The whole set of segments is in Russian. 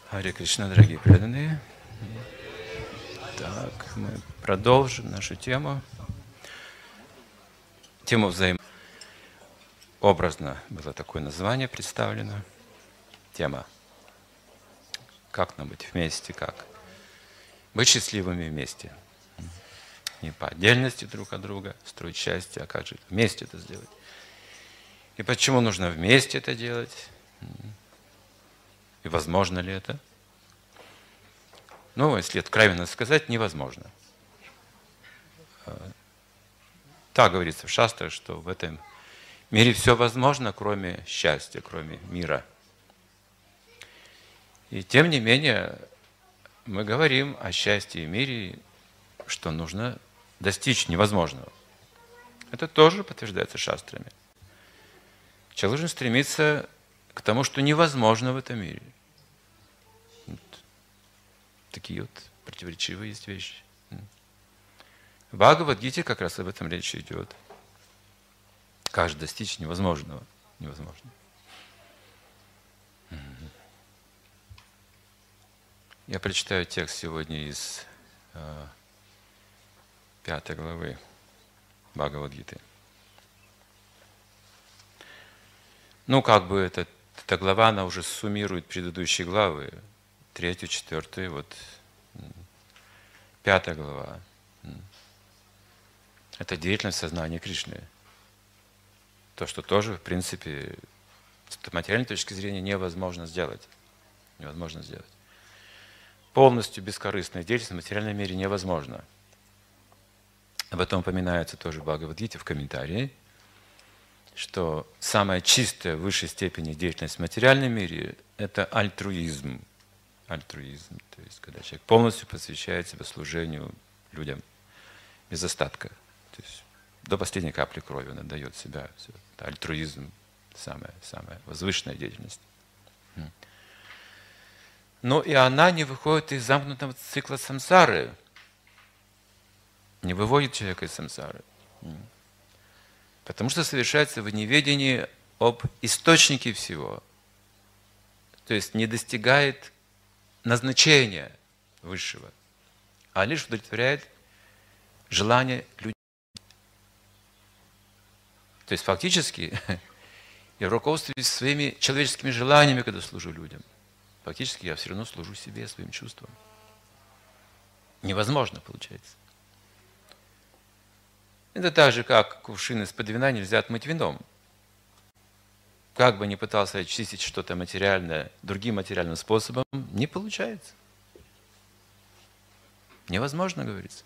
Харе Кришна, дорогие преданные. Так, мы продолжим нашу тему. Тему взаимодействия. Образно было такое название представлено. Тема «Как нам быть вместе, как быть счастливыми вместе». Не по отдельности друг от друга строить счастье, а как же вместе это сделать. И почему нужно вместе это делать? И возможно ли это? Ну, если откровенно сказать, невозможно. Так говорится в шастрах, что в этом мире все возможно, кроме счастья, кроме мира. И тем не менее, мы говорим о счастье и мире, что нужно достичь невозможного. Это тоже подтверждается шастрами. Человек должен стремиться к тому, что невозможно в этом мире. Вот такие вот противоречивые есть вещи. В Бхагавад-гите как раз об этом речь идет. Как же достичь невозможного? Невозможно. Я прочитаю текст сегодня из 5 главы Бхагавад-гиты. Ну, как бы эта глава, она уже суммирует предыдущие главы. 3, 4, вот 5 глава. Это деятельность сознания Кришны. То, что тоже, в принципе, с материальной точки зрения невозможно сделать. Невозможно сделать. Полностью бескорыстная деятельность в материальном мире невозможна. Об этом упоминается тоже в Бхагавад-гите в комментарии, что самая чистая в высшей степени деятельность в материальном мире – это альтруизм. Альтруизм, то есть когда человек полностью посвящает себя служению людям без остатка. То есть до последней капли крови он отдает себя. Это альтруизм – самая возвышенная деятельность. Но и она не выходит из замкнутого цикла самсары, не выводит человека из самсары. Потому что совершается в неведении об источнике всего. То есть не достигает назначения высшего, а лишь удовлетворяет желание людей. То есть фактически я руководствуюсь своими человеческими желаниями, когда служу людям. Фактически я все равно служу себе, своим чувствам. Невозможно получается. Это так же, как кувшин из-под вина нельзя отмыть вином. Как бы ни пытался очистить что-то материальное другим материальным способом, не получается. Невозможно, говорится.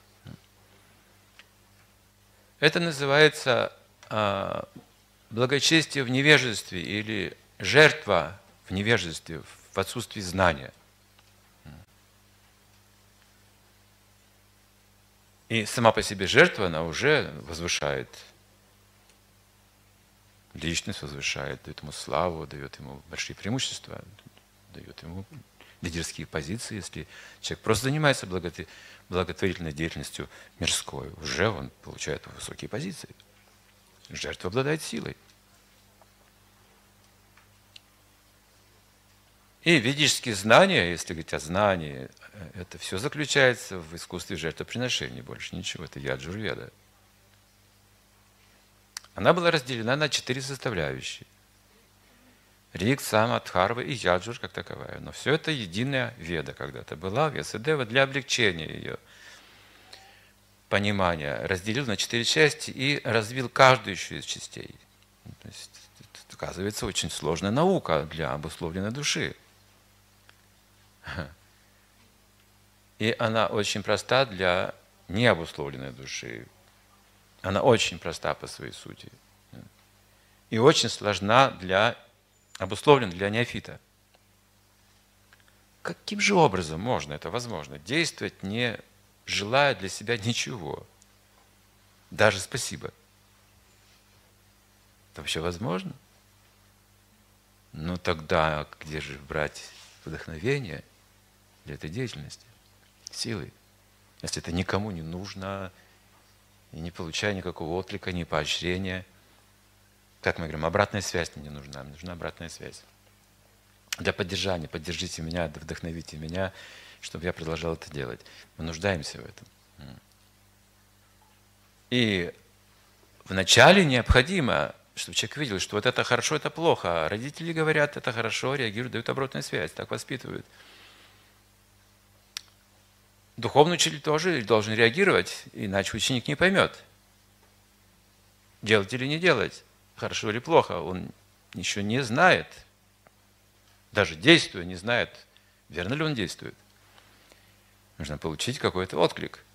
Это называется благочестие в невежестве или жертва в невежестве, в отсутствии знания. И сама по себе жертва, она уже возвышает личность, возвышает, дает ему славу, дает ему большие преимущества, дает ему лидерские позиции. Если человек просто занимается благотворительной деятельностью мирской, уже он получает высокие позиции. Жертва обладает силой. И ведические знания, если говорить о знании, это все заключается в искусстве жертвоприношения, больше ничего, это яджурведа. Она была разделена на 4 составляющие. Рик, Сама, Дхарва и Яджур как таковая. Но все это единая веда когда-то была, Вьясадева для облегчения ее понимания разделил на 4 части и развил каждую еще из частей. То есть, это, оказывается, очень сложная наука для обусловленной души. И она очень проста для необусловленной души. Она очень проста по своей сути. И очень сложна для обусловлена для неофита. Каким же образом можно, это возможно, действовать, не желая для себя ничего? Даже спасибо. Это вообще возможно? Ну тогда где же брать вдохновение для этой деятельности? Силы. Если это никому не нужно, и не получая никакого отклика, ни поощрения. Как мы говорим, обратная связь мне не нужна, мне нужна обратная связь. для поддержания. Поддержите меня, вдохновите меня, чтобы я продолжал это делать. Мы нуждаемся в этом. И вначале необходимо, чтобы человек видел, что вот это хорошо, это плохо. Родители говорят, это хорошо, реагируют, дают обратную связь, так воспитывают. Духовный учитель тоже должен реагировать, иначе ученик не поймет, делать или не делать, хорошо или плохо. Он еще не знает, даже действуя, не знает, верно ли он действует. Нужно получить какой-то отклик.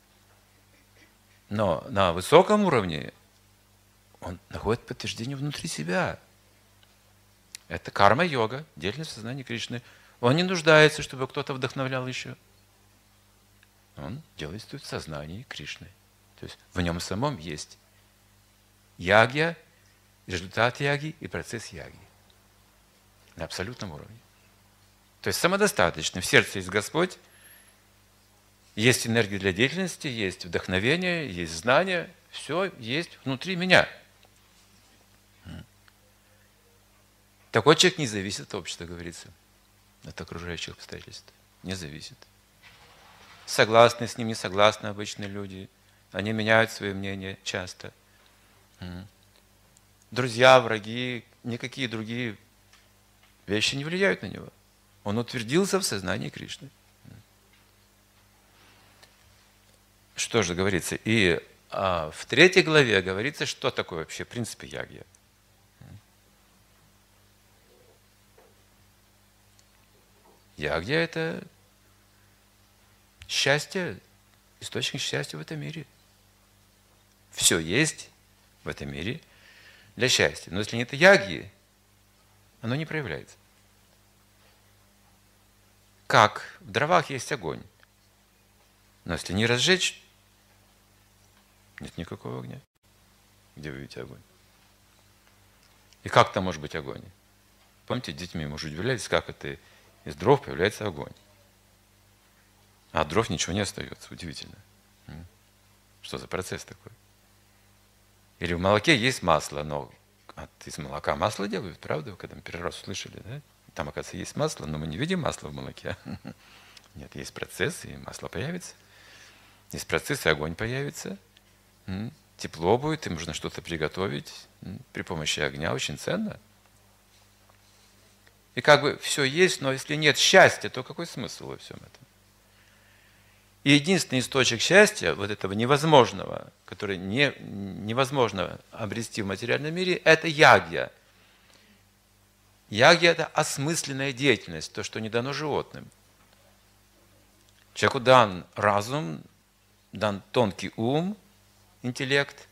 Но на высоком уровне он находит подтверждение внутри себя. Это карма-йога, деятельность сознания Кришны. Он не нуждается, чтобы кто-то вдохновлял еще. Он действует в сознании Кришны. То есть в нем самом есть ягья, результат яги и процесс яги. На абсолютном уровне. То есть самодостаточно. В сердце есть Господь, есть энергия для деятельности, есть вдохновение, есть знание. Все есть внутри меня. Такой человек не зависит от общества, говорится, от окружающих обстоятельств. Не зависит. Согласны с ним, не согласны обычные люди. Они меняют свои мнения часто. Друзья, враги, никакие другие вещи не влияют на него. Он утвердился в сознании Кришны. Что же говорится? И в 3 главе говорится, что такое вообще в принципе ягья. Ягья – это счастье, источник счастья в этом мире. Все есть в этом мире для счастья. Но если нет ягьи, оно не проявляется. Как? В дровах есть огонь. Но если не разжечь, нет никакого огня. Где вы видите огонь? И как там может быть огонь? Помните, детьми, может, удивлялись, как это из дров появляется огонь. А от дров ничего не остается. Удивительно. Что за процесс такой? Или в молоке есть масло, но из молока масло делают, правда? Вы когда первый раз услышали, да? Там, оказывается, есть масло, но мы не видим масла в молоке. Нет, есть процесс, и масло появится. Есть процесс, и огонь появится. Тепло будет, и можно что-то приготовить при помощи огня. Очень ценно. И как бы все есть, но если нет счастья, то какой смысл во всем этом? И единственный источник счастья, вот этого невозможного, который невозможно обрести в материальном мире, это ягья. Ягья – это осмысленная деятельность, то, что не дано животным. Человеку дан разум, дан тонкий ум, интеллект.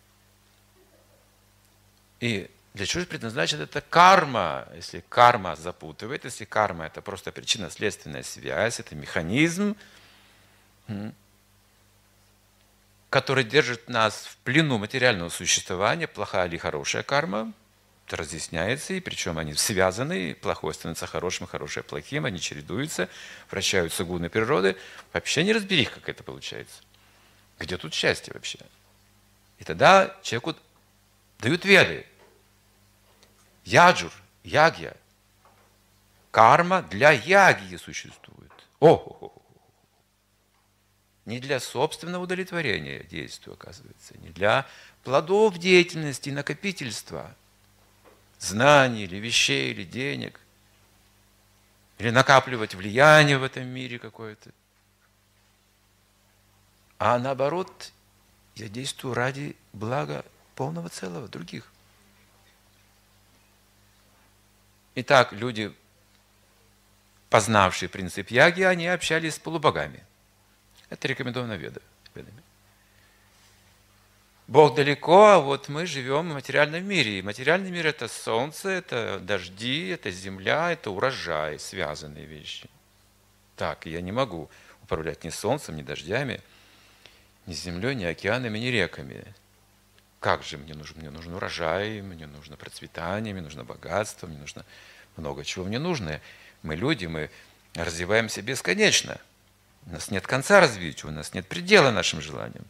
И для чего же предназначена эта карма? Если карма запутывает, если карма – это просто причинно-следственная связь, это механизм, который держит нас в плену материального существования, плохая или хорошая карма, это разъясняется, и причем они связаны, плохое становится хорошим, хорошее плохим, они чередуются, вращаются гуны природы. Вообще не разбери, как это получается. Где тут счастье вообще? И тогда человеку дают веды. Яджур, ягья. Карма для ягьи существует. Не для собственного удовлетворения действию, оказывается, не для плодов деятельности, накопительства, знаний или вещей, или денег, или накапливать влияние в этом мире какое-то. А наоборот, я действую ради блага полного целого, других. Итак, люди, познавшие принцип яги, они общались с полубогами. Это рекомендовано ведами. Бог далеко, а вот мы живем в материальном мире. И материальный мир – это солнце, это дожди, это земля, это урожай, связанные вещи. Так, я не могу управлять ни солнцем, ни дождями, ни землей, ни океанами, ни реками. Как же мне нужен? Мне нужен урожай, мне нужно процветание, мне нужно богатство, мне нужно много чего мне нужно. Мы люди, мы развиваемся бесконечно. У нас нет конца развития, у нас нет предела нашим желаниям.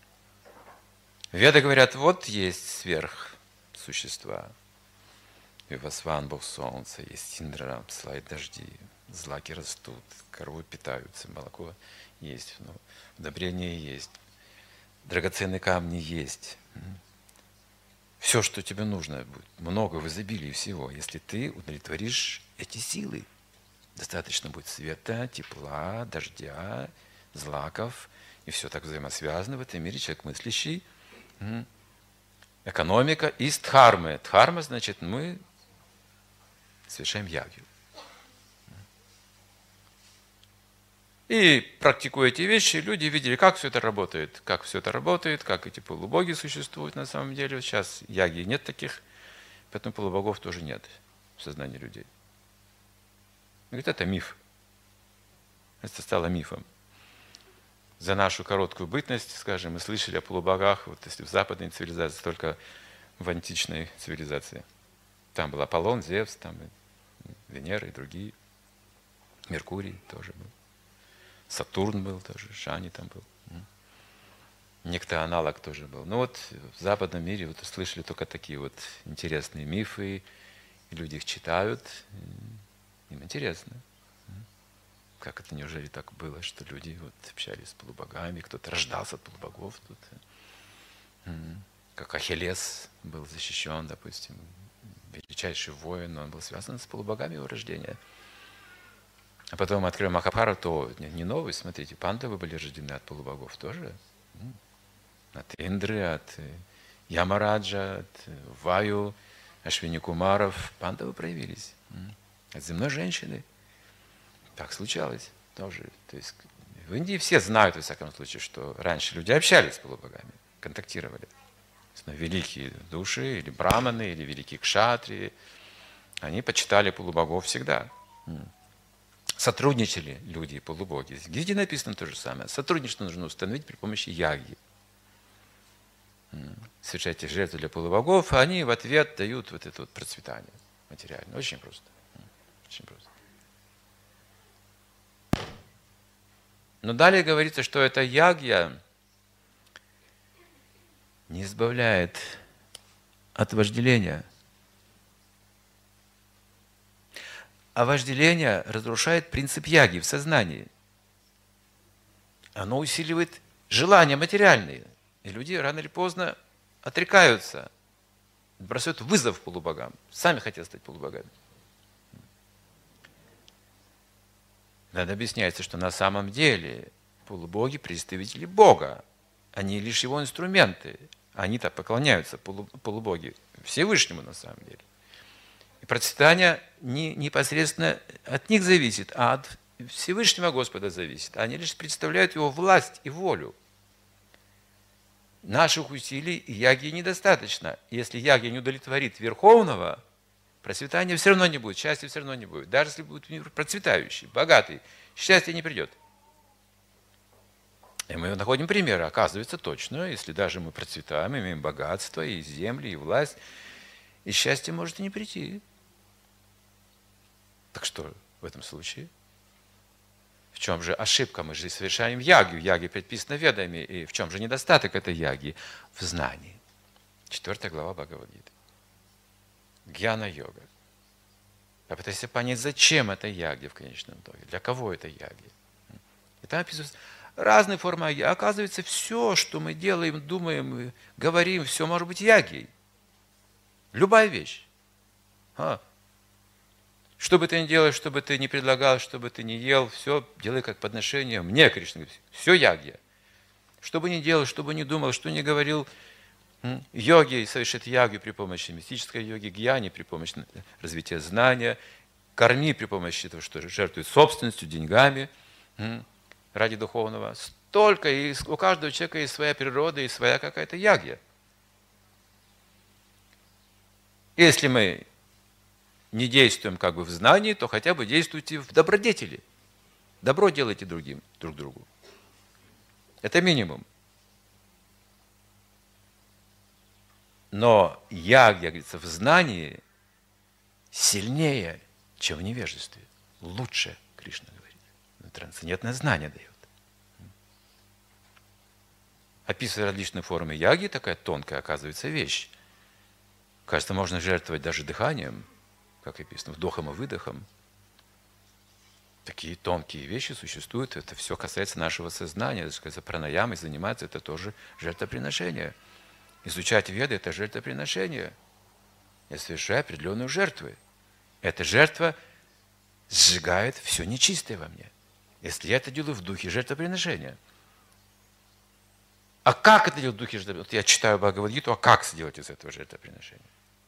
Веды говорят, вот есть сверхсущества. Вивасван, Бог Солнца, есть Индра, посылает дожди, злаки растут, коровы питаются, молоко есть, ну, удобрения есть, драгоценные камни есть. Все, что тебе нужно, будет много в изобилии всего, если ты удовлетворишь эти силы. Достаточно будет света, тепла, дождя, злаков, и все так взаимосвязано в этом мире, человек мыслящий. Экономика из дхармы. Дхарма значит, мы совершаем ягью. И практикуя эти вещи, люди видели, как все это работает, как эти полубоги существуют на самом деле. Сейчас яги нет таких, поэтому полубогов тоже нет в сознании людей. Говорит, это миф. Это стало мифом. За нашу короткую бытность, скажем, мы слышали о полубогах, вот если в западной цивилизации, только в античной цивилизации. Там был Аполлон, Зевс, там и Венера и другие. Меркурий тоже был. Сатурн был тоже, Шани там был. Некто аналог тоже был. Ну вот в западном мире вот слышали только такие вот интересные мифы, и люди их читают. Им интересно. Как это, неужели так было, что люди вот общались с полубогами, кто-то рождался от полубогов тут. Как Ахиллес был защищен, допустим, величайший воин, но он был связан с полубогами его рождения. А потом открыли Махабхарату, не новый, смотрите, пандавы были рождены от полубогов тоже. От Индры, от Ямараджа, от Ваю, Ашвини Кумаров. Пандавы проявились. От земной женщины. Так случалось тоже. То есть в Индии все знают, во всяком случае, что раньше люди общались с полубогами, контактировали. Великие души, или браманы, или великие кшатрии, они почитали полубогов всегда. Сотрудничали люди и полубоги. В Гите написано то же самое. Сотрудничество нужно установить при помощи яги. Совершайте жертву для полубогов, а они в ответ дают вот это вот процветание материальное. Очень просто. Очень просто. Но далее говорится, что эта ягья не избавляет от вожделения. А вожделение разрушает принцип яги в сознании. Оно усиливает желания материальные. И люди рано или поздно отрекаются, бросают вызов полубогам. Сами хотят стать полубогами. Надо объясняется, что на самом деле полубоги – представители Бога. Они лишь его инструменты. Они-то поклоняются, полубоги, Всевышнему на самом деле. И процветание не непосредственно от них зависит, а от Всевышнего Господа зависит. Они лишь представляют его власть и волю. Наших усилий и яги недостаточно. Если яги не удовлетворит Верховного, процветания все равно не будет, счастья все равно не будет. Даже если будет мир процветающий, богатый, счастья не придет. И мы находим примеры. Оказывается, точно, если даже мы процветаем, имеем богатство, и земли, и власть, и счастье может и не прийти. Так что в этом случае? В чем же ошибка? Мы же совершаем ягью. Яги предписано ведами. И в чем же недостаток этой яги? В знании. 4 глава Бхагавад-гиты. Гьяна-йога. Попытайся понять, зачем это яги в конечном итоге. Для кого это яги. И там описывается разные формы яги. Оказывается, все, что мы делаем, думаем, говорим, все может быть ягией. Любая вещь. Что бы ты ни делал, что бы ты ни предлагал, что бы ты ни ел, все делай как подношение мне, Кришна. Все ягья. Что бы ни делал, что бы ни думал, что ни говорил, йоги совершит ягью при помощи мистической йоги, гьяни при помощи развития знания, корми при помощи того, что жертвует собственностью, деньгами ради духовного. Столько, и у каждого человека есть своя природа и своя какая-то ягья. Если мы не действуем как бы в знании, то хотя бы действуйте в добродетели. Добро делайте друг другу. Это минимум. Но ягья, говорится, в знании сильнее, чем в невежестве. Лучше, Кришна говорит. Трансцендентное знание дает. Описывая различные формы яги, такая тонкая, оказывается, вещь. Кажется, можно жертвовать даже дыханием. как описано, вдохом и выдохом. Такие тонкие вещи существуют. Это все касается нашего сознания. Это касается пранаямы, заниматься, это тоже жертвоприношение. Изучать веды – это жертвоприношение. Я совершаю определенную жертву. Эта жертва сжигает все нечистое во мне. Если я это делаю в духе жертвоприношения. А как это делать в духе жертвоприношения? Вот я читаю Бхагавад-гиту, а как сделать из этого жертвоприношения?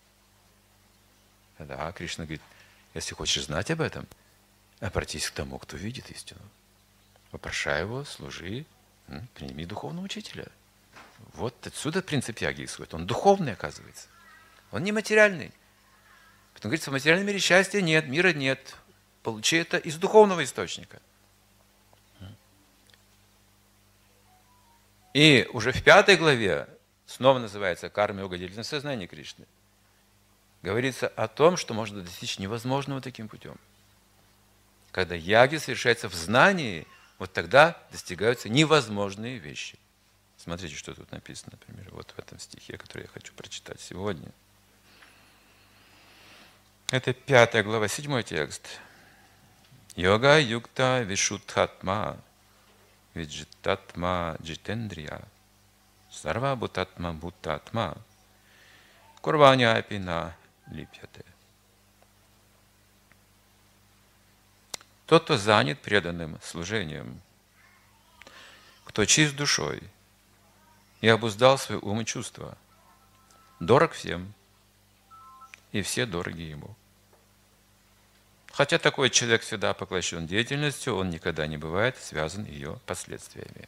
Да, Кришна говорит, если хочешь знать об этом, обратись к тому, кто видит истину. Вопрошай его, служи, прими духовного учителя. Вот отсюда принцип яги исходит. Он духовный, оказывается. Он не материальный. Потом говорится, в материальном мире счастья нет, мира нет. Получи это из духовного источника. И уже в 5 главе, снова называется «Карма-йога, деятельность сознания Кришны», говорится о том, что можно достичь невозможного таким путем. Когда яги совершается в знании, вот тогда достигаются невозможные вещи. Смотрите, что тут написано, например, вот в этом стихе, который я хочу прочитать сегодня. Это 5 глава, 7 текст. Йога юкта вишудхатма виджитатма джитендрия сарва бутатма бутатма курваня апина липьяте. Тот, кто занят преданным служением, кто чист душой и обуздал свой ум и чувства, дорог всем, и все дороги ему. Хотя такой человек всегда поглощен деятельностью, он никогда не бывает связан ее последствиями.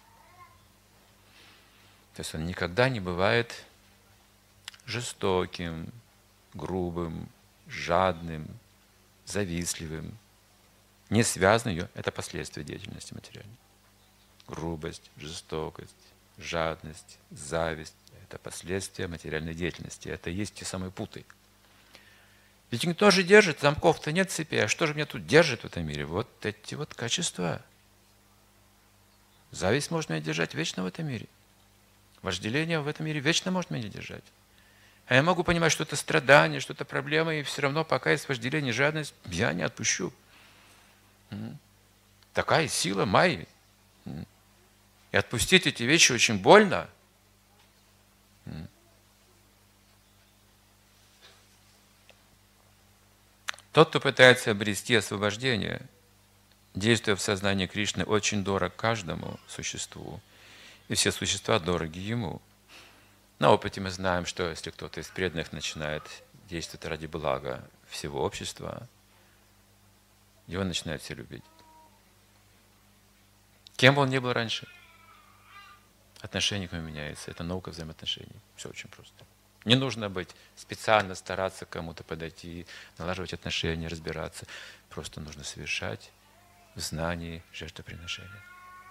То есть он никогда не бывает жестоким, грубым, жадным, завистливым. Не связано ее, это последствия деятельности материальной. Грубость, жестокость, жадность, зависть – это последствия материальной деятельности. Это и есть те самые путы. Ведь никто же держит, замков-то нет цепей. А что же меня тут держит в этом мире? Вот эти вот качества. Зависть может меня держать вечно в этом мире. Вожделение в этом мире вечно может меня держать. А я могу понимать, что это страдание, что это проблема, и все равно, пока есть вожделение и жадность, я не отпущу. Такая сила майи. И отпустить эти вещи очень больно. Тот, кто пытается обрести освобождение, действуя в сознании Кришны, очень дорог каждому существу, и все существа дороги ему. На опыте мы знаем, что если кто-то из преданных начинает действовать ради блага всего общества, его начинают все любить. Кем бы он ни был раньше, отношение к нему меняется. Это наука взаимоотношений. Все очень просто. Не нужно быть специально стараться к кому-то подойти, налаживать отношения, разбираться. Просто нужно совершать в знании жертвоприношения.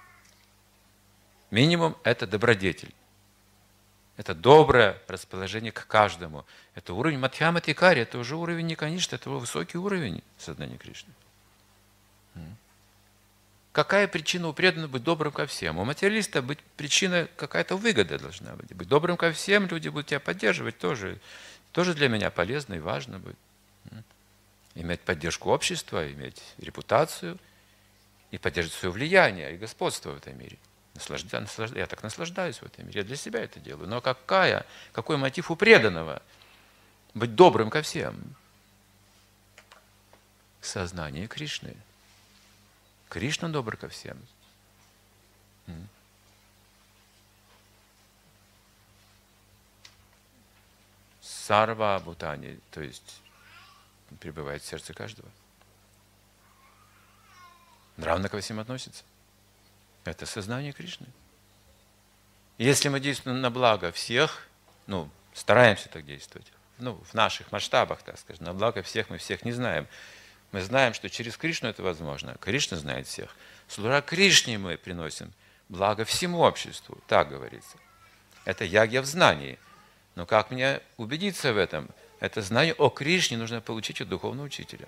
Минимум – это добродетель. Это доброе расположение к каждому. Это уровень Мадхьяма-Тикари, это уже уровень не Каништа, это высокий уровень сознания Кришны. Какая причина у преданного быть добрым ко всем? У материалиста быть причина какая-то выгода должна быть. Быть добрым ко всем, люди будут тебя поддерживать тоже. Тоже для меня полезно и важно будет. Иметь поддержку общества, иметь репутацию и поддерживать свое влияние и господство в этом мире. Я так наслаждаюсь в этом мире, я для себя это делаю. Но какой мотив у преданного? Быть добрым ко всем. Сознание Кришны. Кришна добр ко всем. Сарва Бхутани, то есть пребывает в сердце каждого. Равно ко всем относится. Это сознание Кришны. Если мы действуем на благо всех, стараемся так действовать, в наших масштабах, так скажем, на благо всех мы всех не знаем. Мы знаем, что через Кришну это возможно. Кришна знает всех. Служа Кришне мы приносим благо всему обществу. Так говорится. Это ягья в знании. Но как мне убедиться в этом? Это знание о Кришне нужно получить от духовного учителя.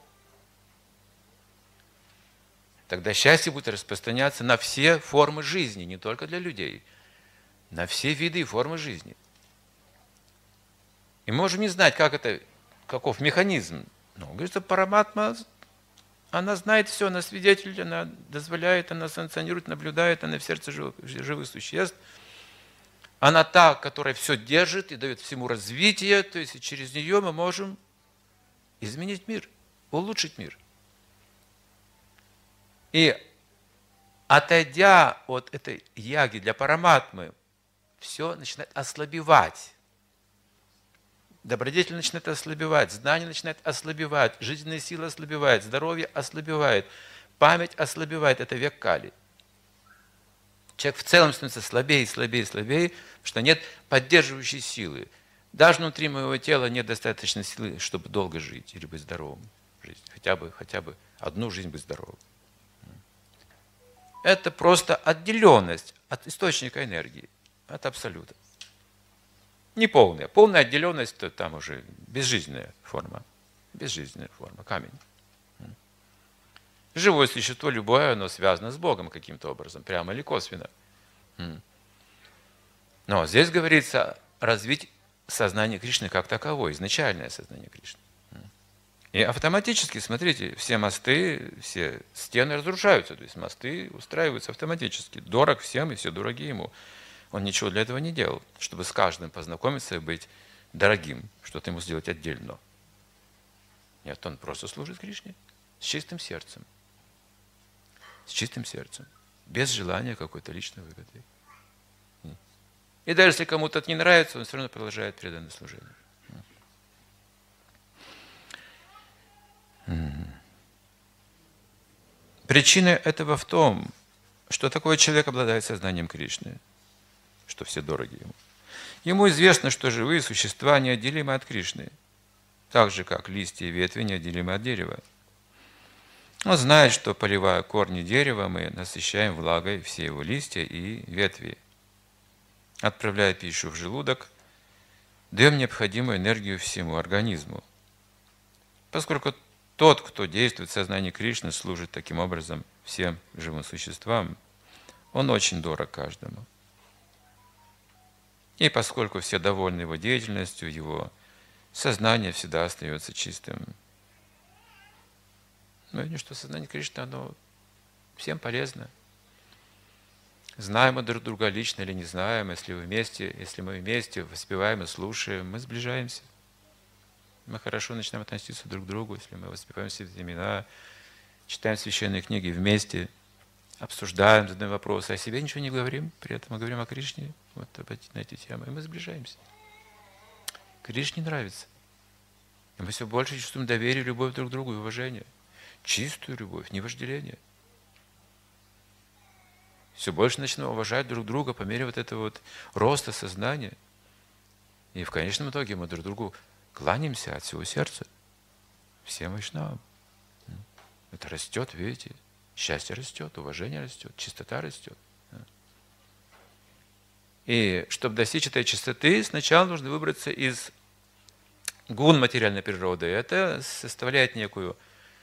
Тогда счастье будет распространяться на все формы жизни, не только для людей. На все виды и формы жизни. И мы можем не знать, как каков механизм? Ну, говорит, что параматма, она знает все, она свидетель, она дозволяет, она санкционирует, наблюдает, она в сердце живых существ. Она та, которая все держит и дает всему развитие, то есть и через нее мы можем изменить мир, улучшить мир. И отойдя от этой яги для параматмы, все начинает ослабевать. Добродетель начинает ослабевать, знание начинает ослабевать, жизненная сила ослабевает, здоровье ослабевает, память ослабевает. Это век Кали. Человек в целом становится слабее, слабее, слабее, потому что нет поддерживающей силы. Даже внутри моего тела нет достаточной силы, чтобы долго жить или быть здоровым. Хотя бы одну жизнь быть здоровым. Это просто отделенность от источника энергии, от абсолюта. Не полная. Полная отделенность, то там уже безжизненная форма. Безжизненная форма, камень. Живое существо, любое, оно связано с Богом каким-то образом, прямо или косвенно. Но здесь говорится развить сознание Кришны как таковое, изначальное сознание Кришны. И автоматически, смотрите, все мосты, все стены разрушаются, то есть мосты устраиваются автоматически. Дорог всем, и все дороги ему. Он ничего для этого не делал, чтобы с каждым познакомиться и быть дорогим, что-то ему сделать отдельно. Нет, он просто служит Кришне с чистым сердцем. С чистым сердцем. Без желания какой-то личной выгоды. И даже если кому-то это не нравится, он все равно продолжает преданное служение. Причина этого в том, что такой человек обладает сознанием Кришны, что все дороги ему. Ему известно, что живые существа неотделимы от Кришны, так же, как листья и ветви неотделимы от дерева. Он знает, что, поливая корни дерева, мы насыщаем влагой все его листья и ветви. Отправляя пищу в желудок, даем необходимую энергию всему организму. Поскольку тот, кто действует в сознании Кришны, служит таким образом всем живым существам, он очень дорог каждому. И поскольку все довольны его деятельностью, его сознание всегда остается чистым. Ну и что сознание Кришны, оно всем полезно. Знаем мы друг друга лично или не знаем, если мы вместе воспеваем и слушаем, мы сближаемся. Мы хорошо начинаем относиться друг к другу, если мы воспеваем святые имена, читаем священные книги вместе, обсуждаем, задаем вопросы, о себе ничего не говорим, при этом мы говорим о Кришне, вот на эти темы, и мы сближаемся. Кришне нравится. И мы все больше чувствуем доверие, любовь друг к другу и уважение. Чистую любовь, не вожделение. Все больше начинаем уважать друг друга по мере вот этого вот роста сознания. И в конечном итоге мы друг другу кланяемся от всего сердца. Всем вайшнавам. Это растет, видите? Счастье растет, уважение растет, чистота растет. И чтобы достичь этой чистоты, сначала нужно выбраться из гун материальной природы. Это составляет некую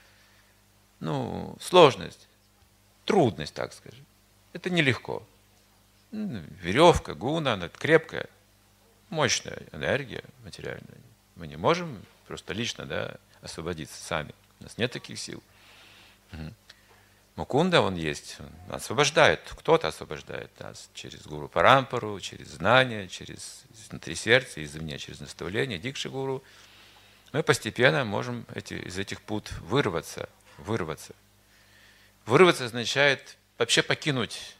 сложность, трудность, так скажем. Это нелегко. Веревка, гуна, она крепкая, мощная энергия материальная. Мы не можем просто лично освободиться сами. У нас нет таких сил. Мукунда, он есть, он освобождает, кто-то освобождает нас через гуру Парампару, через знания, через внутри сердца, извне, через наставление, дикши гуру. Мы постепенно можем из этих пут вырваться. Вырваться означает вообще покинуть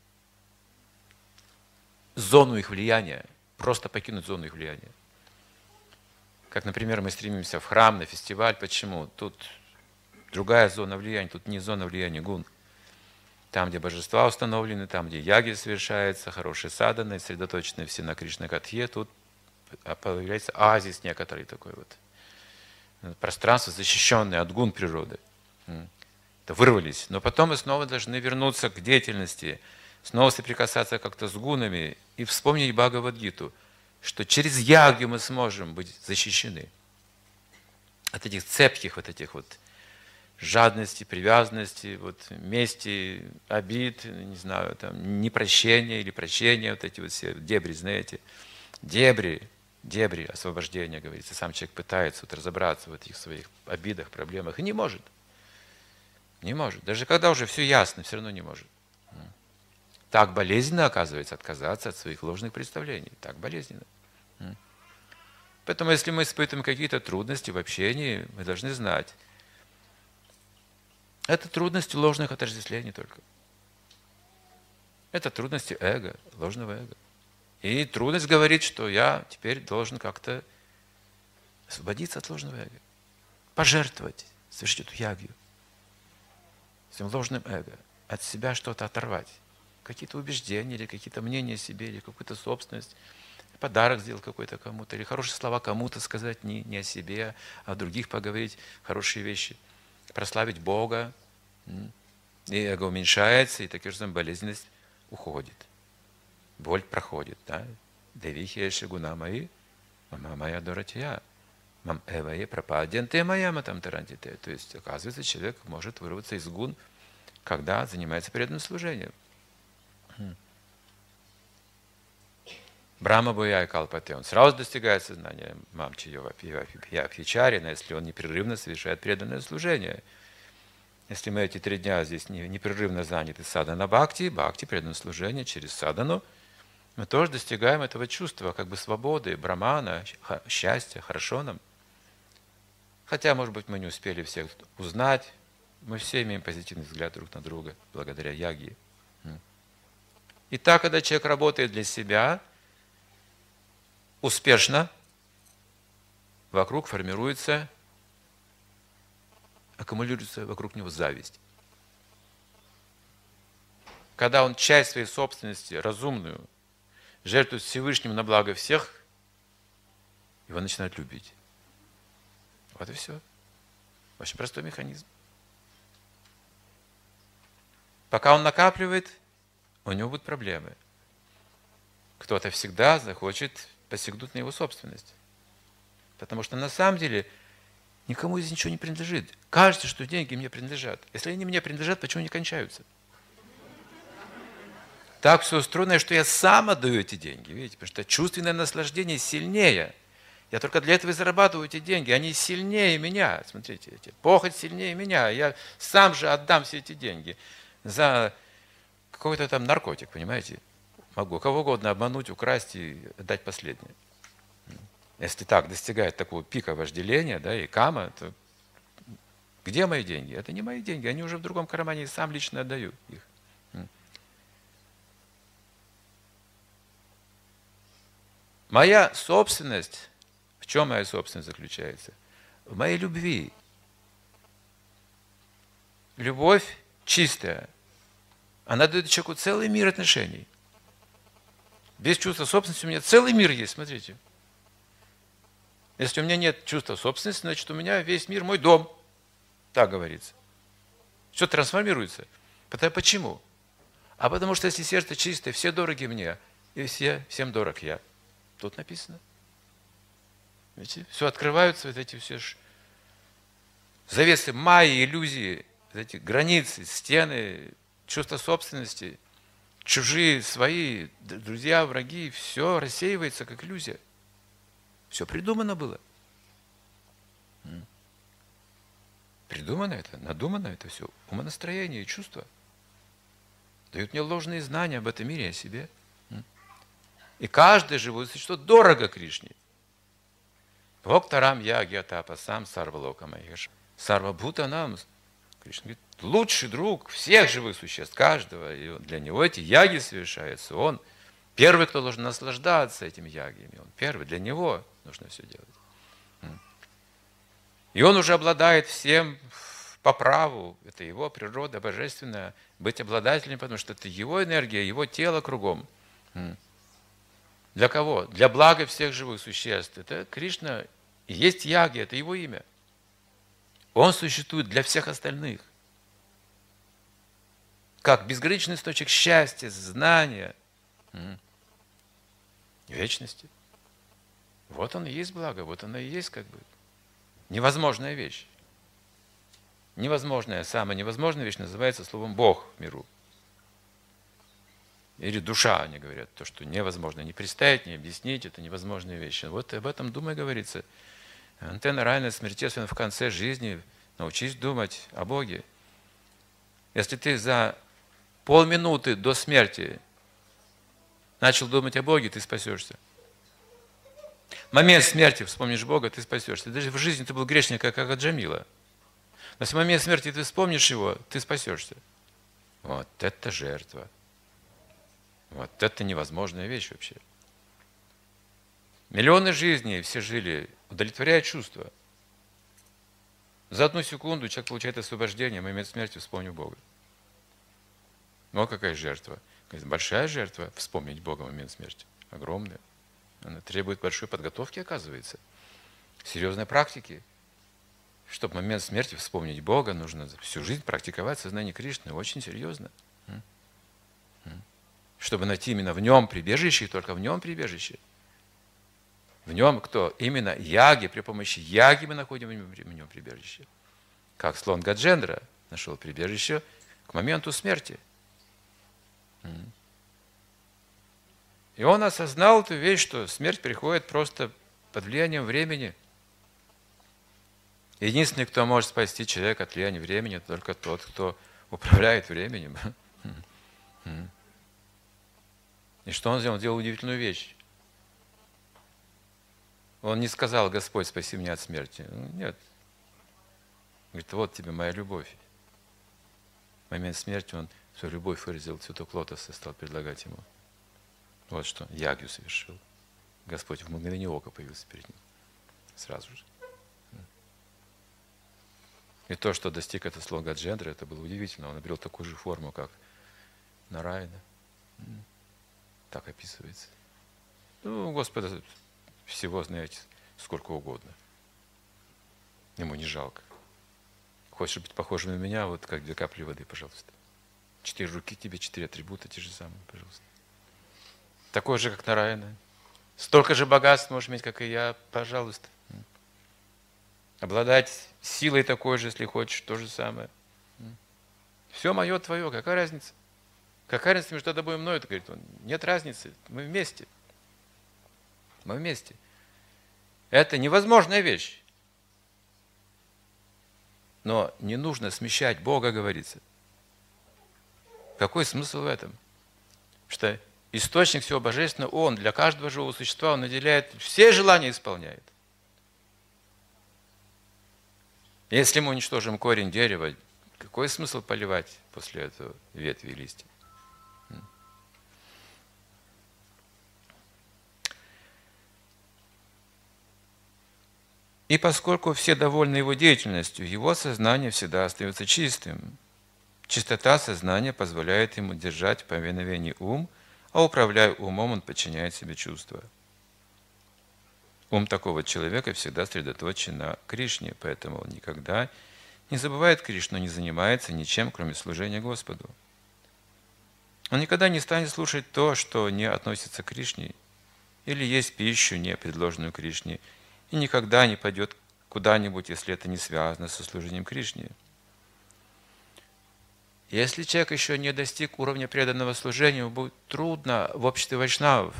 зону их влияния, просто покинуть зону их влияния. Как, например, мы стремимся в храм, на фестиваль. Почему? Тут другая зона влияния, тут не зона влияния гун. Там, где божества установлены, там, где яги совершается, хорошие садханы, сосредоточены все на Кришна Катхе, тут появляется оазис некоторый такой вот. Пространство, защищенное от гун природы. Это вырвались. Но потом мы снова должны вернуться к деятельности, снова соприкасаться как-то с гунами и вспомнить Бхагавад-гиту, что через ягу мы сможем быть защищены от этих цепких вот этих вот жадности, привязанности, вот мести, обид, не знаю, там, непрощения или прощения, вот эти вот все дебри, знаете, дебри, дебри освобождения, говорится. Сам человек пытается вот разобраться в этих своих обидах, проблемах, и не может. Не может. Даже когда уже все ясно, все равно не может. Так болезненно, оказывается, отказаться от своих ложных представлений. Так болезненно. Поэтому, если мы испытываем какие-то трудности в общении, мы должны знать, это трудности ложных отождествлений только. Это трудности эго, ложного эго. И трудность говорит, что я теперь должен как-то освободиться от ложного эго. Пожертвовать, совершить эту ягью. Своим ложным эго. От себя что-то оторвать. Какие-то убеждения, или какие-то мнения о себе, или какую-то собственность. Подарок сделать какой-то кому-то, или хорошие слова кому-то сказать, не о себе, а о других поговорить, хорошие вещи. Прославить Бога. И эго уменьшается, и таким же болезненность уходит. Боль проходит. Да? Девихи шигуна мои, мама моя доратия. Мам эвае пропаденте моя матам тарантите. То есть, оказывается, человек может вырваться из гун, когда занимается преданным служением. Брахма Буяя Калпате, он сразу достигает сознания Мамчи Йова-Пьячарина, если он непрерывно совершает преданное служение. Если мы эти 3 дня здесь непрерывно заняты садхана бхакти, преданное служение через садхану, мы тоже достигаем этого чувства, как бы свободы, брамана, счастья, хорошо нам. Хотя, может быть, мы не успели всех узнать, мы все имеем позитивный взгляд друг на друга, благодаря яге. И так, когда человек работает для себя, успешно, вокруг формируется, аккумулируется вокруг него зависть. Когда он часть своей собственности, разумную, жертвует Всевышнему на благо всех, его начинают любить. Вот и все. Очень простой механизм. Пока он накапливает, у него будут проблемы. Кто-то всегда захочет посягнуть на его собственность. Потому что на самом деле никому здесь ничего не принадлежит. Кажется, что деньги мне принадлежат. Если они мне принадлежат, почему они кончаются? Так все устроено, что я сам отдаю эти деньги. Видите? Потому что чувственное наслаждение сильнее. Я только для этого и зарабатываю эти деньги. Они сильнее меня. Смотрите, похоть сильнее меня. Я сам же отдам все эти деньги за какой-то там наркотик, понимаете? Могу кого угодно обмануть, украсть и дать последнее. Если так достигает такого пика вожделения, да, и кама, то где мои деньги? Это не мои деньги, они уже в другом кармане, и сам лично отдаю их. Моя собственность, в чем моя собственность заключается? В моей любви. Любовь чистая, она дает человеку целый мир отношений. Без чувства собственности у меня целый мир есть, смотрите. Если у меня нет чувства собственности, значит у меня весь мир мой дом. Так говорится. Все трансформируется. Почему? А потому что если сердце чистое, все дороги мне, и всем дорог я. Тут написано. Видите? Все открываются, вот эти все завесы майи, иллюзии, вот эти границы, стены, чувство собственности, чужие, свои, друзья, враги, все рассеивается, как иллюзия. Все придумано было. Придумано это, надумано это все. Умонастроение и чувства дают мне ложные знания об этом мире, о себе. И каждое живое существо дорого Кришне. Воктарам ягьятапасам сарвалокамаеш. Сарвабхутанам. Кришна говорит, лучший друг всех живых существ, каждого. И для него эти яги совершаются. Он первый, кто должен наслаждаться этими ягиями. Он первый, для него нужно все делать. И он уже обладает всем по праву. Это его природа божественная. Быть обладателем, потому что это его энергия, его тело кругом. Для кого? Для блага всех живых существ. Это Кришна и есть яги, это его имя. Он существует для всех остальных. Как безграничный источник счастья, знания, вечности. Вот он и есть благо, вот оно и есть как бы невозможная вещь. Невозможная, самая невозможная вещь называется словом Бог в миру. Или душа, они говорят, то, что невозможно не представить, не объяснить, это невозможные вещи. Вот об этом думай говорится. Антенна райна смерти, особенно в конце жизни, научись думать о Боге. Если ты за полминуты до смерти начал думать о Боге, ты спасешься. В момент смерти вспомнишь Бога, ты спасешься. Даже в жизни ты был грешник, как Джамила. Но если в момент смерти ты вспомнишь Его, ты спасешься. Вот это жертва. Вот это невозможная вещь вообще. Миллионы жизней все жили, удовлетворяя чувства. За одну секунду человек получает освобождение, в момент смерти вспомнив Бога. Ну, какая жертва? Большая жертва вспомнить Бога в момент смерти. Огромная. Она требует большой подготовки, оказывается. Серьезной практики. Чтобы в момент смерти вспомнить Бога, нужно всю жизнь практиковать сознание Кришны. Очень серьезно. Чтобы найти именно в нем прибежище, и только в нем прибежище. В нем кто? Именно яги. При помощи яги мы находим в нем прибежище. Как слон Гаджендра нашел прибежище к моменту смерти. И он осознал эту вещь, что смерть приходит просто под влиянием времени. Единственный, кто может спасти человека от влияния времени, это только тот, кто управляет временем. И что он сделал? Он сделал удивительную вещь. Он не сказал: Господь, спаси меня от смерти. Нет. Говорит: вот тебе моя любовь. В момент смерти он свою любовь выразил, цветок лотоса стал предлагать ему. Вот что, ягью совершил. Господь в мгновение ока появился перед ним. Сразу же. И то, что достиг этот слон Гаджендра, это было удивительно. Он обрел такую же форму, как Нараяна. Так описывается. Ну, Господа всего, знаете, сколько угодно. Ему не жалко. Хочешь быть похожим на меня, вот как 2 капли воды, пожалуйста. 4 руки тебе, 4 атрибута, те же самые, пожалуйста. Такой же, как Нараяна. Столько же богатств можешь иметь, как и я, пожалуйста. Обладать силой такой же, если хочешь, то же самое. Все мое, твое, какая разница? Какая разница между тобой и мной? Это говорит он. Нет разницы, мы вместе. Мы вместе. Это невозможная вещь. Но не нужно смещать Бога, говорится. Какой смысл в этом? Что источник всего божественного, Он для каждого живого существа, Он наделяет, все желания исполняет. Если мы уничтожим корень дерева, какой смысл поливать после этого ветви и листья? И поскольку все довольны его деятельностью, его сознание всегда остается чистым. Чистота сознания позволяет ему держать в повиновении ум, а управляя умом, он подчиняет себе чувства. Ум такого человека всегда сосредоточен на Кришне, поэтому он никогда не забывает Кришну, не занимается ничем, кроме служения Господу. Он никогда не станет слушать то, что не относится к Кришне, или есть пищу, не предложенную Кришне, и никогда не пойдет куда-нибудь, если это не связано со служением Кришне. Если человек еще не достиг уровня преданного служения, ему будет трудно в обществе вайшнавов.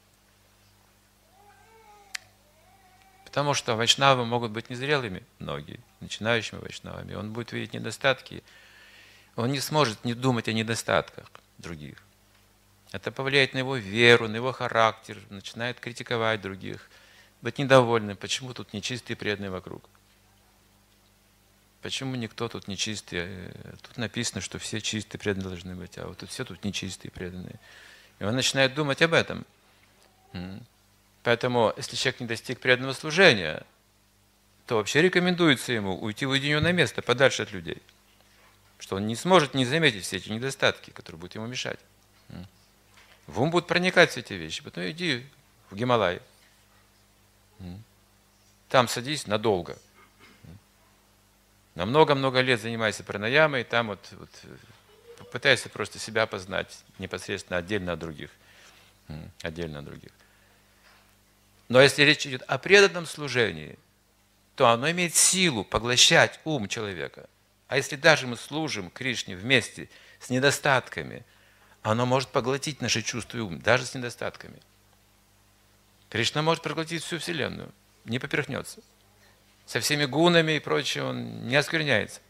Потому что вайшнавы могут быть незрелыми, многие, начинающими вайшнавами. Он будет видеть недостатки. Он не сможет не думать о недостатках других. Это повлияет на его веру, на его характер, начинает критиковать других, быть недовольным, почему тут нечистые преданные вокруг. Почему никто тут нечистый? Тут написано, что все чистые преданные должны быть, а вот тут все тут нечистые преданные. И он начинает думать об этом. Поэтому, если человек не достиг преданного служения, то вообще рекомендуется ему уйти в уединенное место, подальше от людей. Что он не сможет не заметить все эти недостатки, которые будут ему мешать. В ум будут проникать все эти вещи. Потом иди в Гималай. Там садись надолго. На много-много лет занимайся пранаямой, там вот пытайся просто себя познать непосредственно отдельно от других. Отдельно от других. Но если речь идет о преданном служении, то оно имеет силу поглощать ум человека. А если даже мы служим Кришне вместе с недостатками, оно может поглотить наши чувства и ум, даже с недостатками. Кришна может проглотить всю Вселенную, не поперхнется. Со всеми гунами и прочим он не оскверняется.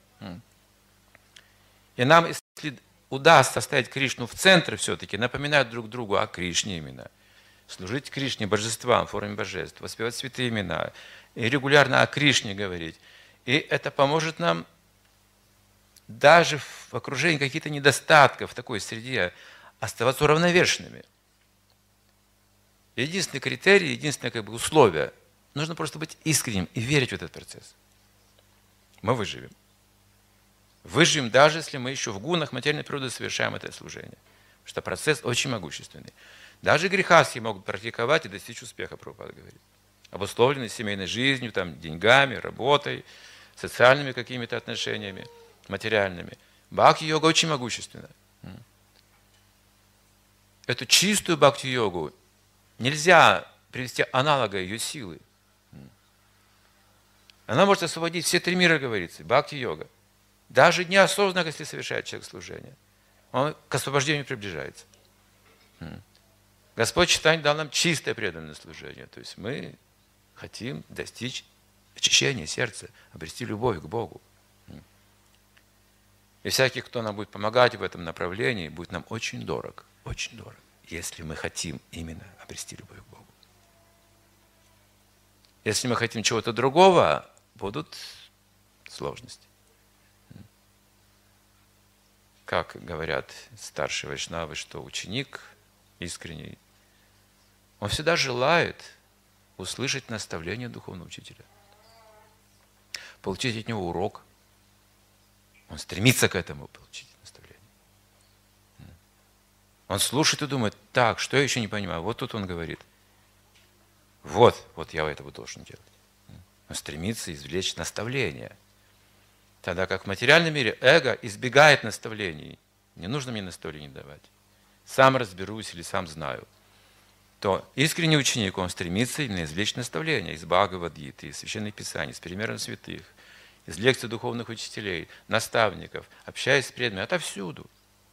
И нам, если удастся оставить Кришну в центре все-таки, напоминать друг другу о Кришне именно, служить Кришне, божествам, в форме божеств, воспевать святые имена, и регулярно о Кришне говорить. И это поможет нам даже в окружении каких-то недостатков в такой среде оставаться уравновешенными. Единственный критерий, единственное условие – нужно просто быть искренним и верить в этот процесс. Мы выживем. Выживем, даже если мы еще в гунах материальной природы совершаем это служение. Потому что процесс очень могущественный. Даже грехастхи могут практиковать и достичь успеха, Прабхупада говорит. Обусловленный семейной жизнью, деньгами, работой, социальными какими-то отношениями, материальными. Бхакти-йога очень могущественна. Эту чистую бхакти-йогу нельзя привести аналога ее силы. Она может освободить все три мира, говорится, бхакти-йога. Даже неосознанно, если совершает человек служение, он к освобождению приближается. Господь Чайтанья дал нам чистое преданное служение. То есть мы хотим достичь очищения сердца, обрести любовь к Богу. И всякий, кто нам будет помогать в этом направлении, будет нам очень дорог, если мы хотим именно обрести любовь к Богу. Если мы хотим чего-то другого, будут сложности. Как говорят старшие вайшнавы, что ученик искренний, он всегда желает услышать наставление духовного учителя, получить от него урок. Он стремится к этому получить наставление. Он слушает и думает, так, что я еще не понимаю? Вот тут он говорит, вот я этого должен делать. Он стремится извлечь наставление. Тогда как в материальном мире эго избегает наставлений. Не нужно мне наставлений давать. Сам разберусь или сам знаю. То искренний ученик, он стремится именно извлечь наставления из Бхагавад-гиты, из Священных Писаний, из примеров святых, из лекций духовных учителей, наставников, общаясь с преданными, отовсюду.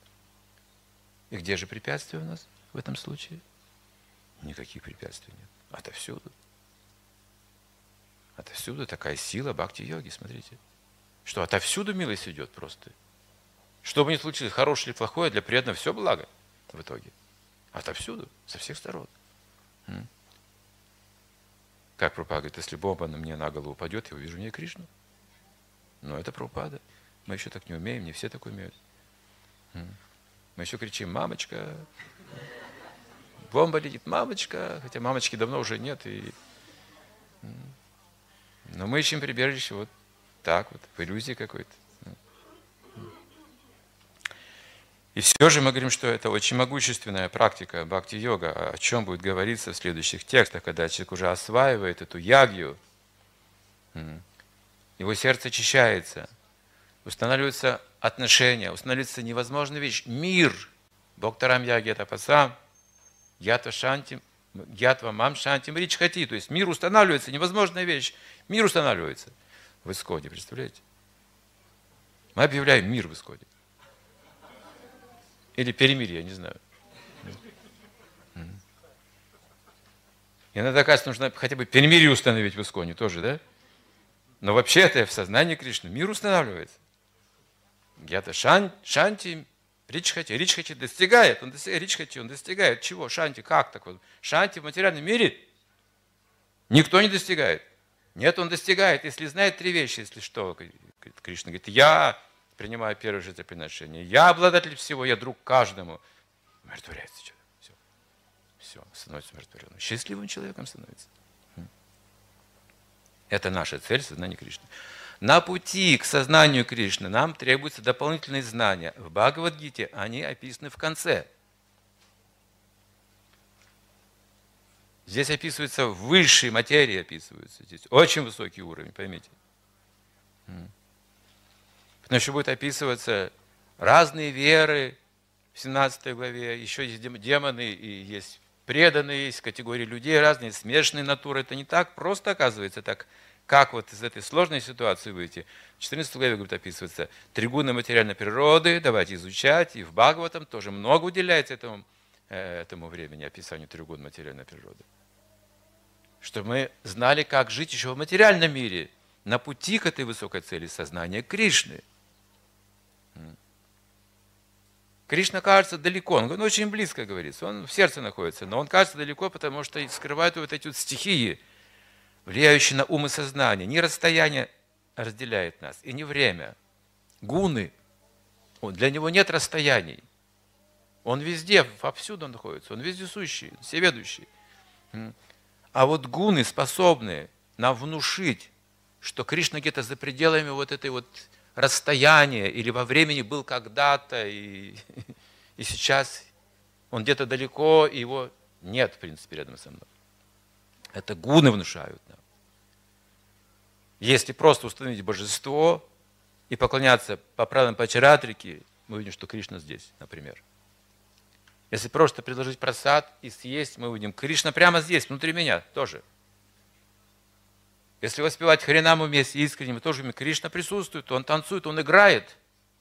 И где же препятствия у нас в этом случае? Никаких препятствий нет. Отовсюду. Отовсюду такая сила бхакти-йоги, смотрите. Что отовсюду милость идет просто. Что бы ни случилось, хорошее или плохое, для преданного все благо в итоге. Отовсюду, со всех сторон. Как Прабхупада говорит, если бомба на мне на голову упадет, я увижу в ней Кришну. Но это Прабхупада. Мы еще так не умеем, не все так умеют. Мы еще кричим, мамочка. Бомба летит, мамочка. Хотя мамочки давно уже нет. Но мы ищем прибежище вот так вот, в иллюзии какой-то. И все же мы говорим, что это очень могущественная практика бхакти-йога, о чем будет говориться в следующих текстах, когда человек уже осваивает эту ягью, его сердце очищается, устанавливаются отношения, устанавливается невозможная вещь. Мир. Бхактарам яги это пасам, ятва шанти, ятва мам шанти, ричхати. То есть мир устанавливается, невозможная вещь. Мир устанавливается в исходе, представляете? Мы объявляем мир в исходе. Или перемирие, я не знаю. Иногда, кажется, нужно хотя бы перемирие установить в исконе тоже, да? Но вообще это в сознании Кришны мир устанавливается. Гьята шанти, ричхати достигает, он достигает чего? Шанти, как так вот? Шанти в материальном мире никто не достигает. Нет, он достигает, если знает три вещи, если что. Кришна говорит, я принимаю первое жертвоприношение, я обладатель всего, я друг каждому. Умиротворяется человек. Все, становится умиротворенным. Счастливым человеком становится. Это наша цель, сознание Кришны. На пути к сознанию Кришны нам требуются дополнительные знания. В Бхагавад-гите они описаны в конце. Здесь описываются высшие материи, описываются. Здесь очень высокий уровень, поймите. Потому что будет описываться разные веры в 17 главе. Еще есть демоны, и есть преданные, есть категории людей разные, смешанные натуры. Это не так просто, оказывается, так Как вот из этой сложной ситуации выйти? В 14 главе, говорит, описывается тригуны материальной природы, давайте изучать, и в Бхагаватам тоже много уделяется этому времени, описанию тригун материальной природы. Чтобы мы знали, как жить еще в материальном мире, на пути к этой высокой цели сознания Кришны. Кришна кажется далеко, он очень близко говорится, он в сердце находится, но он кажется далеко, потому что скрывает вот эти вот стихии, влияющие на ум и сознание. Не расстояние разделяет нас, и не время. Гуны, для него нет расстояний. Он везде, повсюду находится, он вездесущий, всеведущий. А вот гуны способны нам внушить, что Кришна где-то за пределами вот этой вот расстояния, или во времени был когда-то, и сейчас он где-то далеко, и его нет, в принципе, рядом со мной. Это гуны внушают нам. Если просто установить божество и поклоняться по правилам пачаратрики, мы увидим, что Кришна здесь, например. Если просто предложить прасад и съесть, мы увидим, Кришна прямо здесь, внутри меня тоже. Если воспевать Харинаму вместе искренне, мы тоже видим, Кришна присутствует, он танцует, он играет.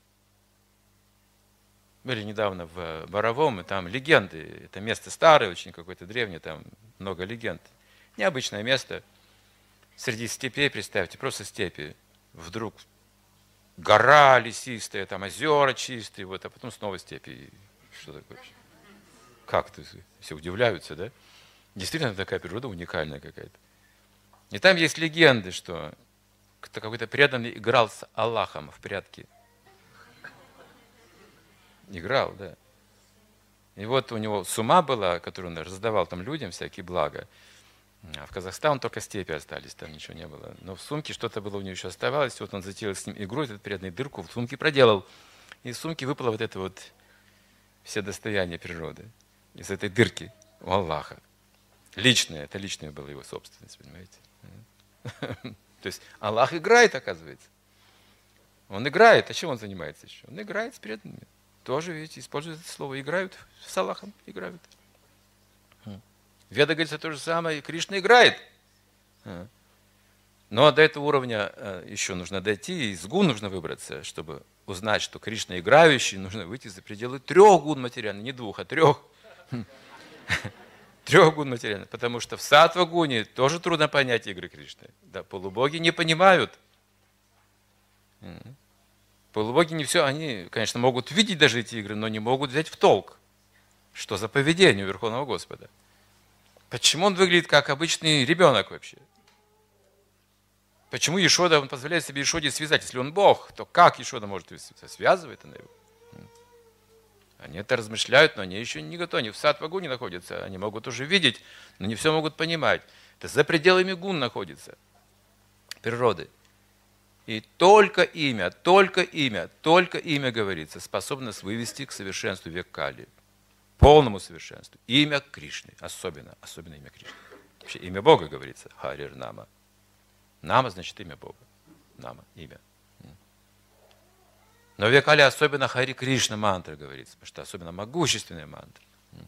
Были недавно в Боровом, и там легенды. Это место старое, очень какое-то древнее, там много легенд. Необычное место. Среди степей, представьте, просто степи. Вдруг гора лесистая, там озера чистые, вот, а потом снова степи. Что такое? Как-то все удивляются, да? Действительно такая природа уникальная какая-то. И там есть легенды, что какой-то преданный играл с Аллахом в прятки. Играл, да. И вот у него сумма была, которую он раздавал там людям, всякие блага. А в Казахстане только степи остались, там ничего не было. Но в сумке что-то было у него еще оставалось. Вот он затеял с ним игру, этот преданный дырку в сумке проделал. И из сумки выпало вот это вот все достояние природы. Из этой дырки у Аллаха. Личное, это личное было его собственность, понимаете? То есть Аллах играет, оказывается. Он играет. А чем он занимается еще? Он играет с преданными. Тоже, видите, используют это слово. Играют с Аллахом. Играют. Веда говорится то же самое. И Кришна играет. Но до этого уровня еще нужно дойти. Из гун нужно выбраться, чтобы узнать, что Кришна играющий. Нужно выйти за пределы 3 гун материальных. Не 2, а 3. 3 гун материальных. Потому что в саттва-гуне тоже трудно понять игры Кришны. Да, полубоги не понимают. Полубоги не все, они, конечно, могут видеть даже эти игры, но не могут взять в толк, что за поведение у Верховного Господа. Почему он выглядит как обычный ребенок вообще? Почему Ешода, он позволяет себе Ешоде связать? Если он Бог, то как Ешода может связывать она его? Они это размышляют, но они еще не готовы, они в саттва-гуне находятся, они могут уже видеть, но не все могут понимать. Это за пределами гун находится, природы. И только имя, говорится, способно нас вывести к совершенству век Кали, полному совершенству. Имя Кришны, особенно имя Кришны. Вообще имя Бога говорится, Харир Нама. Нама значит имя Бога. Нама, имя. Но в век Кали особенно Хари Кришна мантра говорится, потому что особенно могущественная мантра.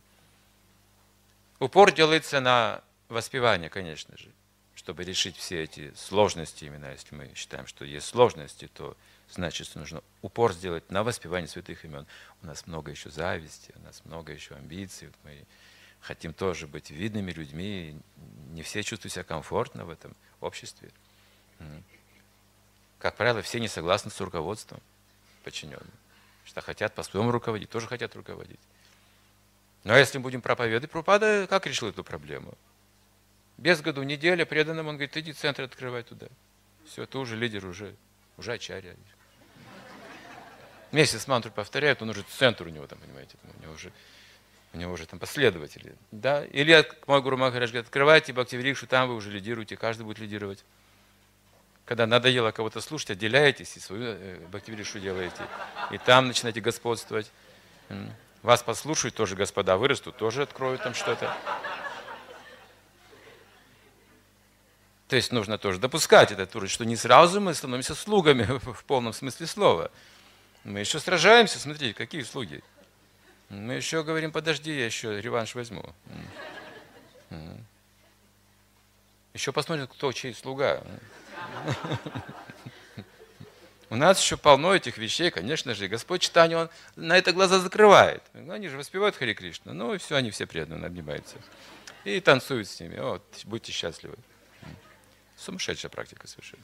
Упор делается на воспевание, конечно же, чтобы решить все эти сложности, именно если мы считаем, что есть сложности, то значит, нужно упор сделать на воспевание святых имен. У нас много еще зависти, у нас много еще амбиций, мы хотим тоже быть видными людьми, не все чувствуют себя комфортно в этом обществе. Как правило, все не согласны с руководством подчиненным, что хотят по-своему руководить, тоже хотят руководить. Но если мы будем проповедовать, Прабхупада как решил эту проблему? Без году, неделя, преданным, он говорит, иди центр открывай туда. Все, ты уже лидер, уже ачарья. Месяц мантру повторяет, он уже центр у него там, понимаете, у него уже там последователи. Да? Или мой Гуру Махарадж говорит, открывайте Бхактивирикшу, там вы уже лидируете, каждый будет лидировать. Когда надоело кого-то слушать, отделяетесь и свою Бхактивирикшу делаете. И там начинаете господствовать. Вас послушают, тоже господа вырастут, тоже откроют там что-то. То есть нужно тоже допускать этот уровень, что не сразу мы становимся слугами в полном смысле слова. Мы еще сражаемся, смотрите, какие слуги. Мы еще говорим, подожди, я еще реванш возьму. Еще посмотрим, кто чей слуга. У нас еще полно этих вещей, конечно же. И Господь читание, Он на это глаза закрывает. Они же воспевают Харе Кришна. Ну и все, они все преданно обнимаются. И танцуют с ними. Вот, будьте счастливы. Сумасшедшая практика совершенно.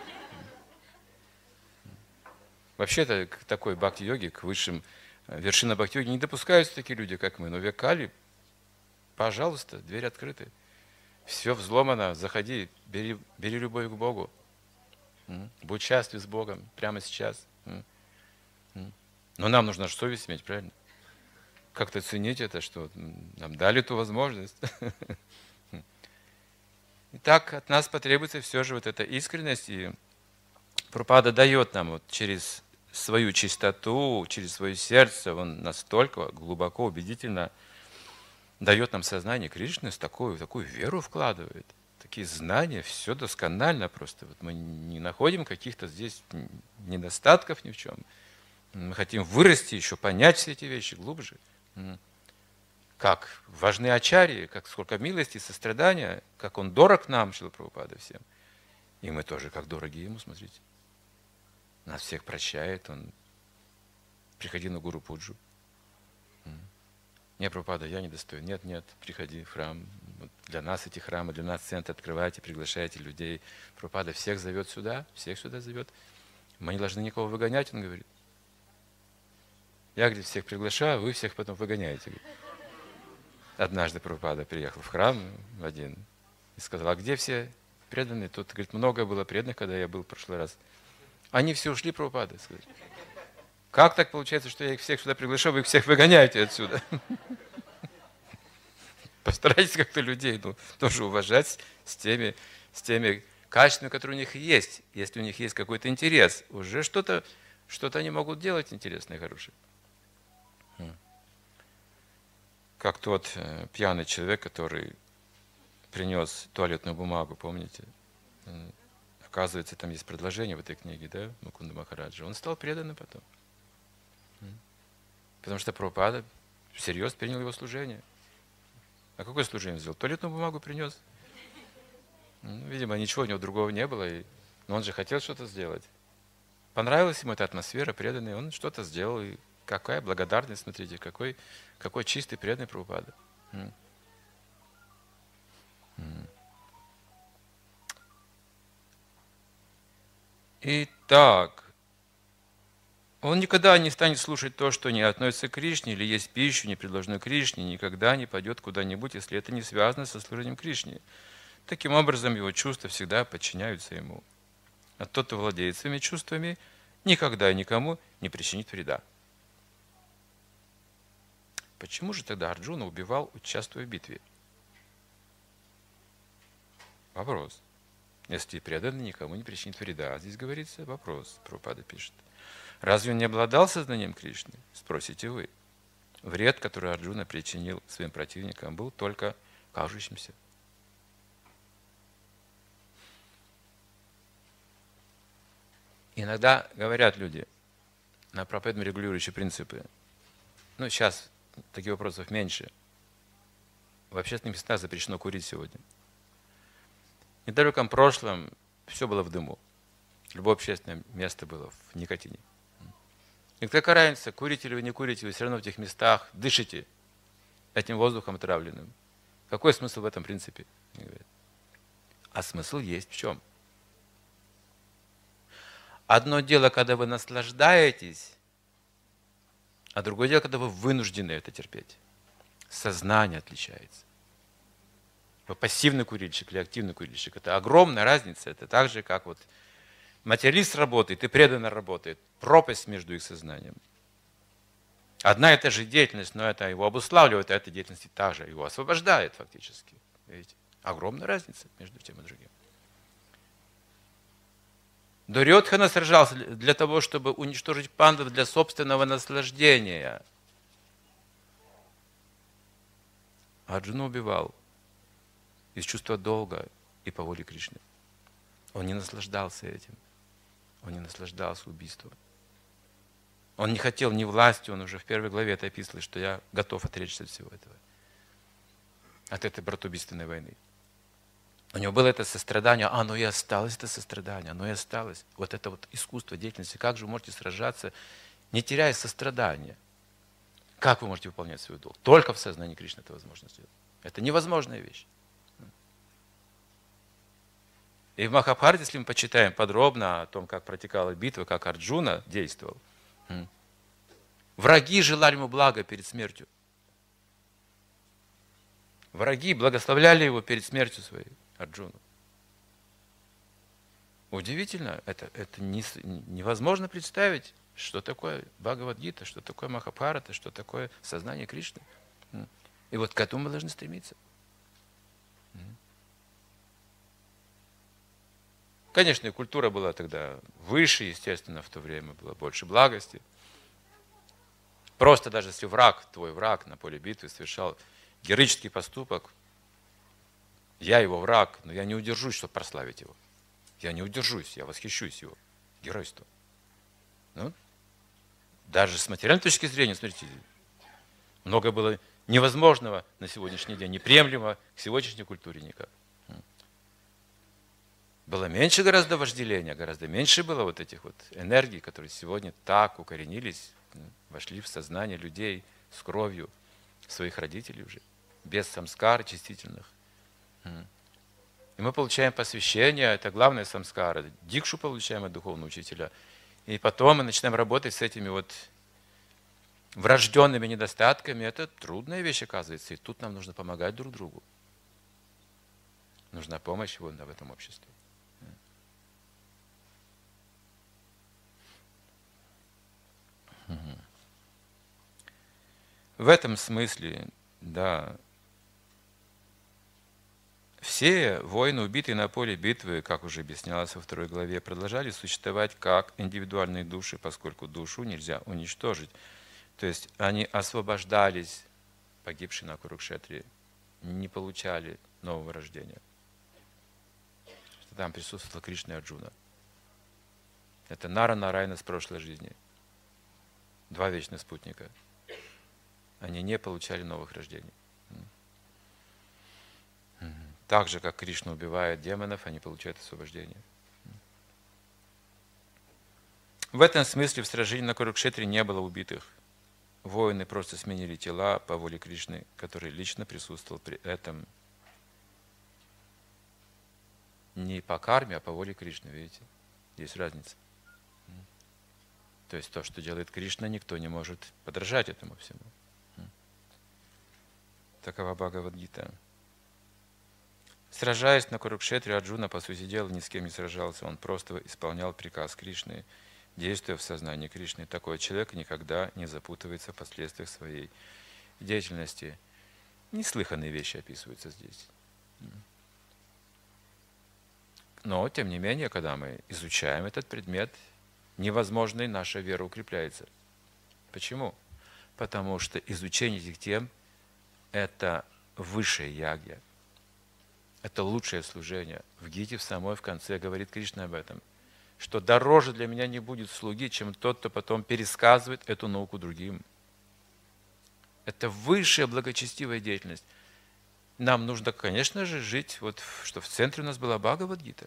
Вообще, это к такой бхакти-йоге, к высшим вершинам бхакти-йоги не допускаются такие люди, как мы. Но в Векали, пожалуйста, дверь открыта. Все взломано, заходи, бери любовь к Богу. Будь счастлив с Богом прямо сейчас. Но нам нужно же совесть иметь, правильно? Как-то ценить это, что нам дали эту возможность. Итак, от нас потребуется все же вот эта искренность. И Прабхупада дает нам вот через свою чистоту, через свое сердце, он настолько глубоко, убедительно дает нам сознание Кришны, такую веру вкладывает. Такие знания, все досконально просто. Вот мы не находим каких-то здесь недостатков ни в чем. Мы хотим вырасти еще, понять все эти вещи глубже. Как важны ачарьи, как сколько милости, сострадания, как он дорог нам, Шрила Прабхупада, всем. И мы тоже как дороги ему, смотрите. Нас всех прощает, он приходи на Гуру Пуджу. Не, Прабхупада, я недостоин. Нет, приходи в храм. Вот для нас эти храмы, для нас центр открывайте, приглашайте людей. Прабхупада всех зовет сюда, всех сюда зовет. Мы не должны никого выгонять, он говорит. Я, говорит, всех приглашаю, вы всех потом выгоняете. Однажды Прабхупада приехал в храм один и сказал, а где все преданные? Тут, говорит, много было преданных, когда я был в прошлый раз. Они все ушли, Прабхупада. Как так получается, что я их всех сюда приглашаю, вы их всех выгоняете отсюда? Постарайтесь как-то людей тоже уважать с теми качествами, которые у них есть. Если у них есть какой-то интерес, уже что-то они могут делать интересное и хорошее. Как тот пьяный человек, который принес туалетную бумагу, помните? Оказывается, там есть предложение в этой книге, да, Мукунда Махараджа. Он стал преданным потом. Потому что Прабхупада всерьез принял его служение. А какое служение сделал? Туалетную бумагу принес. Видимо, ничего у него другого не было, но он же хотел что-то сделать. Понравилась ему эта атмосфера, преданный, он что-то сделал. И какая благодарность, смотрите, какой чистый, преданный Прабхупада. Итак, он никогда не станет слушать то, что не относится к Кришне, или есть пищу, не предложенную Кришне, никогда не пойдет куда-нибудь, если это не связано со служением Кришне. Таким образом, его чувства всегда подчиняются ему. А тот, кто владеет своими чувствами, никогда никому не причинит вреда. Почему же тогда Арджуна убивал, участвуя в битве? Вопрос. Если преданный никому не причинит вреда. А здесь говорится вопрос, Прабхупада пишет. Разве он не обладал сознанием Кришны? Спросите вы. Вред, который Арджуна причинил своим противникам, был только кажущимся. Иногда говорят люди на проповедном регулирующие принципы. Сейчас таких вопросов меньше. В общественных местах запрещено курить сегодня. В недалеком прошлом все было в дыму. Любое общественное место было в никотине. И какая разница, курите ли вы, не курите, вы все равно в этих местах дышите этим воздухом отравленным. Какой смысл в этом принципе? А смысл есть в чем? Одно дело, когда вы наслаждаетесь, а другое дело, когда вы вынуждены это терпеть. Сознание отличается. Вы пассивный курильщик или активный курильщик. Это огромная разница. Это так же, как вот материалист работает и преданно работает. Пропасть между их сознанием. Одна и та же деятельность, но это его обуславливает, а эта деятельность также его освобождает фактически. Видите? Огромная разница между тем и другим. Дурьодхана сражался для того, чтобы уничтожить пандав для собственного наслаждения. Арджуна убивал из чувства долга и по воле Кришны. Он не наслаждался этим. Он не наслаждался убийством. Он не хотел ни власти, он уже в первой главе это описывал, что я готов отречься от всего этого. От этой братоубийственной войны. У него было это сострадание, оно и осталось, это сострадание, оно и осталось. Вот это вот искусство деятельности. Как же вы можете сражаться, не теряя сострадания? Как вы можете выполнять свой долг? Только в сознании Кришны это возможно сделать. Это невозможная вещь. И в Махабхарате, если мы почитаем подробно о том, как протекала битва, как Арджуна действовал, враги желали ему блага перед смертью. Враги благословляли его перед смертью своей, Арджуну. Удивительно, это невозможно представить, что такое Бхагавад-гита, что такое Махабхарата, что такое сознание Кришны. И вот к этому мы должны стремиться. Конечно, и культура была тогда выше, естественно, в то время было больше благости. Просто даже если враг, твой враг на поле битвы совершал героический поступок, я его враг, но я не удержусь, чтобы прославить его. Я не удержусь, я восхищусь его геройством. Ну, даже с материальной точки зрения, смотрите, много было невозможного на сегодняшний день, неприемлемого к сегодняшней культуре никак. Было меньше гораздо вожделения, гораздо меньше было вот этих вот энергий, которые сегодня так укоренились, вошли в сознание людей с кровью своих родителей уже, без самскар чистительных. И мы получаем посвящение, это главное самскара, дикшу получаем от духовного учителя. И потом мы начинаем работать с этими вот врожденными недостатками. Это трудная вещь, оказывается, и тут нам нужно помогать друг другу. Нужна помощь в этом обществе. В этом смысле, да, все воины, убитые на поле битвы, как уже объяснялось во 2 главе, продолжали существовать как индивидуальные души, поскольку душу нельзя уничтожить. То есть они освобождались, погибшие на Курукшетре, не получали нового рождения. Там присутствовал Кришна и Арджуна. Это Нара Нарайна с прошлой жизни. 2 вечных спутника. Они не получали новых рождений. Так же, как Кришна убивает демонов, они получают освобождение. В этом смысле в сражении на Курукшетре не было убитых. Воины просто сменили тела по воле Кришны, который лично присутствовал при этом. Не по карме, а по воле Кришны, видите? Есть разница. То есть то, что делает Кришна, никто не может подражать этому всему. Такова Бхагавад-гита. Сражаясь на Курукшетре, Арджуна, по сути дела, ни с кем не сражался. Он просто исполнял приказ Кришны, действуя в сознании Кришны. Такой человек никогда не запутывается в последствиях своей деятельности. Неслыханные вещи описываются здесь. Но, тем не менее, когда мы изучаем этот предмет, невозможной наша вера укрепляется. Почему? Потому что изучение этих тем – это высшая ягья. Это лучшее служение. В Гите в самой в конце говорит Кришна об этом, что дороже для меня не будет слуги, чем тот, кто потом пересказывает эту науку другим. Это высшая благочестивая деятельность. Нам нужно, конечно же, жить, вот, что в центре у нас была Бхагавад-гита.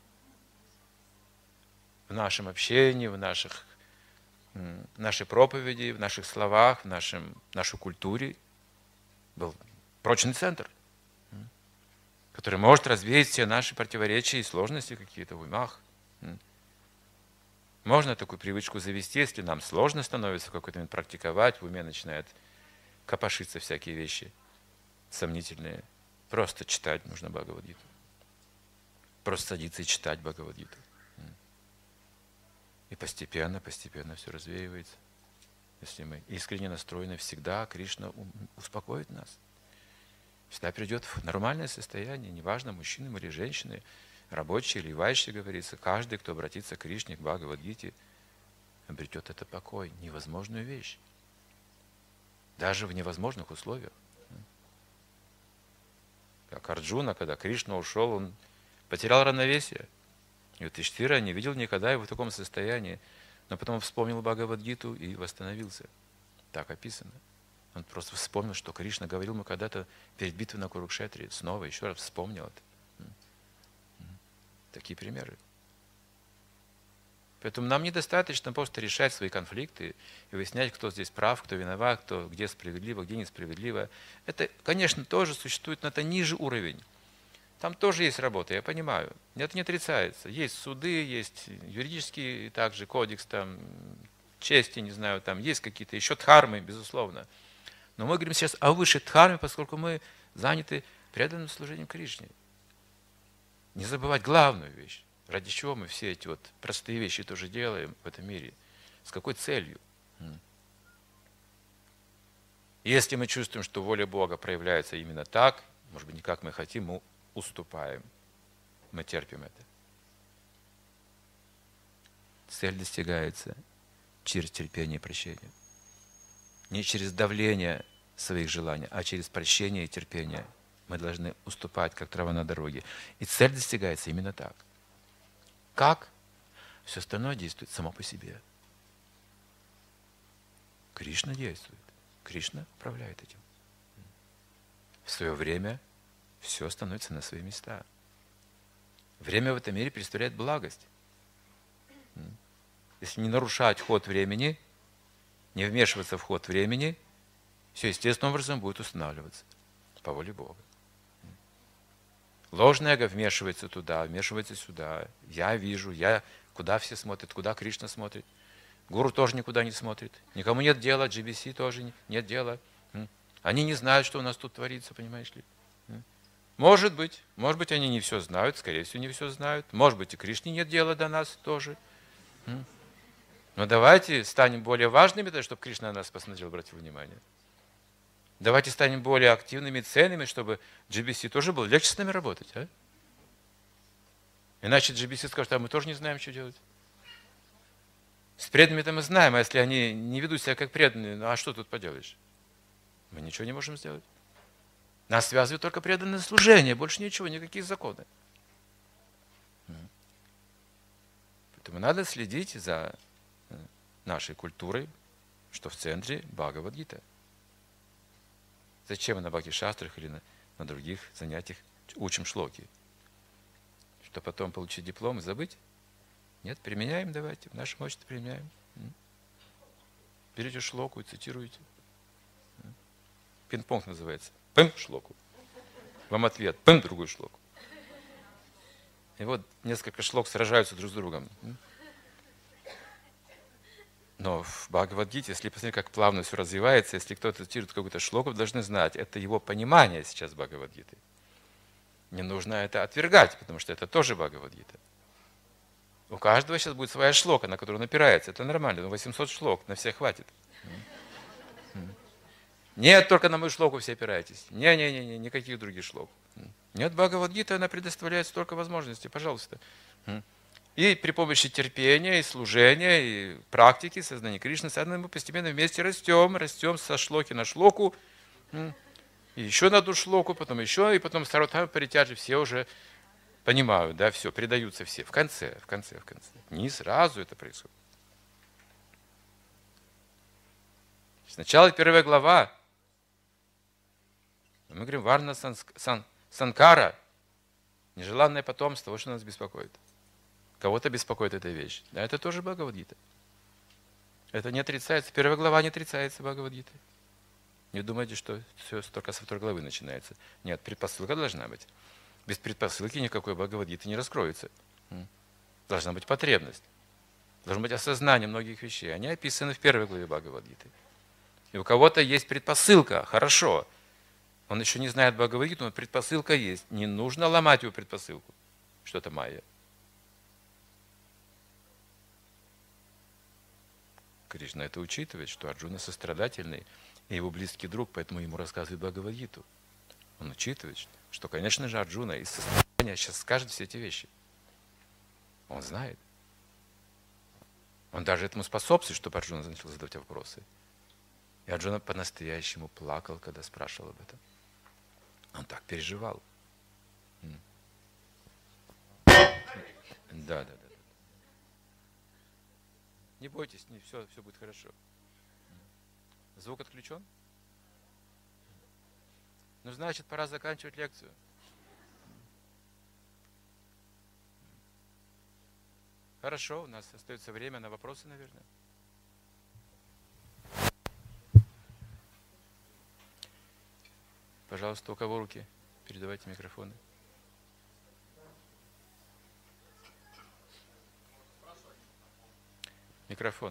В нашем общении, в нашей проповеди, в наших словах, в нашей культуре был прочный центр, который может развеять все наши противоречия и сложности какие-то в умах. Можно такую привычку завести, если нам сложно становится в какой-то момент практиковать, в уме начинают копошиться всякие вещи сомнительные. Просто читать нужно Бхагавад-гиту. Просто садиться и читать Бхагавад-гиту. И постепенно все развеивается. Если мы искренне настроены, всегда Кришна успокоит нас. Всегда придет в нормальное состояние, неважно, мужчины или женщины, рабочие или вайши, говорится, каждый, кто обратится к Кришне, к Бхагавад-гите, обретет этот покой, невозможную вещь. Даже в невозможных условиях. Как Арджуна, когда Кришна ушел, он потерял равновесие. И вот Иштхира не видел никогда его в таком состоянии, но потом вспомнил Бхагавад-гиту и восстановился. Так описано. Он просто вспомнил, что Кришна говорил ему когда-то перед битвой на Курукшетре. Снова, еще раз вспомнил это. такие примеры. Поэтому нам недостаточно просто решать свои конфликты и выяснять, кто здесь прав, кто виноват, кто где справедливо, где несправедливо. Это, конечно, тоже существует, но это ниже уровень. Там тоже есть работа, я понимаю. Это не отрицается. Есть суды, есть юридический также кодекс, там, чести, не знаю, там есть какие-то еще дхармы, безусловно. Но мы говорим сейчас о высшей дхарме, поскольку мы заняты преданным служением Кришне. Не забывать главную вещь. Ради чего мы все эти вот простые вещи тоже делаем в этом мире? С какой целью? Если мы чувствуем, что воля Бога проявляется именно так, может быть, не как мы хотим, мы уступаем. Мы терпим это. Цель достигается через терпение и прощение. Не через давление своих желаний, а через прощение и терпение. Мы должны уступать, как трава на дороге. И цель достигается именно так. Как? Все остальное действует само по себе. Кришна действует. Кришна управляет этим. В свое время все становится на свои места. Время в этом мире представляет благость. Если не нарушать ход времени, не вмешиваться в ход времени, все естественным образом будет устанавливаться по воле Бога. Ложное эго вмешивается туда, вмешивается сюда. Я вижу, куда все смотрят, куда Кришна смотрит. Гуру тоже никуда не смотрит. Никому нет дела, GBC тоже нет дела. Они не знают, что у нас тут творится, понимаешь ли. Может быть, они не все знают, скорее всего, не все знают. Может быть, и Кришне нет дела до нас тоже. Но давайте станем более важными, чтобы Кришна на нас посмотрел, обратил внимание. Давайте станем более активными, ценными, чтобы GBC тоже было легче с нами работать. А? Иначе GBC скажет, а мы тоже не знаем, что делать. С преданными-то мы знаем, а если они не ведут себя как преданные, ну а что тут поделаешь? Мы ничего не можем сделать. Нас связывает только преданное служение, больше ничего, никакие законы. Поэтому надо следить за нашей культурой, что в центре Бхагавад-гита. Зачем мы на Бхакти-шастрах или на других занятиях учим шлоки? Что потом получить диплом и забыть? Нет, применяем давайте, в нашем обществе применяем. Берете шлоку и цитируете. Пинг-понг называется. Пым шлоку. Вам ответ. Пым другую шлоку. И вот несколько шлок сражаются друг с другом. Но в Бхагавад-гите, если посмотреть, как плавно все развивается, если кто-то цитирует какую-то шлоку, вы должны знать, это его понимание сейчас Бхагавад-гиты. Не нужно это отвергать, потому что это тоже Бхагавад-гита. У каждого сейчас будет своя шлока, на которую он опирается. Это нормально, но 800 шлок, на всех хватит. Нет, только на мою шлоку все опираетесь. Не, никаких других шлок. Нет, Бхагавад-гита, она предоставляет столько возможностей, пожалуйста. И при помощи терпения, и служения, и практики, сознания Кришны, мы постепенно вместе растем со шлоки на шлоку, и еще на одну шлоку, потом еще, и потом саратхам паритяджи все уже понимают, да, все, предаются все. В конце. Не сразу это происходит. Сначала первая глава. Мы говорим, варна санкара, нежеланное потомство, вот что нас беспокоит. Кого-то беспокоит эта вещь. Да, это тоже Бхагавад-гита. Это не отрицается. Первая глава не отрицается Бхагавад-гиты. Не думайте, что все только со второй главы начинается. Нет, предпосылка должна быть. Без предпосылки никакой Бхагавад-гиты не раскроется. Должна быть потребность. Должно быть осознание многих вещей. Они описаны в первой главе Бхагавад-гиты. И у кого-то есть предпосылка. Хорошо. Он еще не знает Бхагавад-гиту, но предпосылка есть. Не нужно ломать его предпосылку. Что-то майя. Кришна это учитывает, что Арджуна сострадательный и его близкий друг, поэтому ему рассказывает Бхагавад-гиту. Он учитывает, что, конечно же, Арджуна из сострадания сейчас скажет все эти вещи. Он знает. Он даже этому способствует, чтобы Арджуна начал задавать вопросы. И Арджуна по-настоящему плакал, когда спрашивал об этом. Он так переживал. Да. Не бойтесь, все будет хорошо. Звук отключен? Ну, значит, пора заканчивать лекцию. Хорошо, у нас остается время на вопросы, наверное. Пожалуйста, у кого руки? Передавайте микрофоны. Микрофон.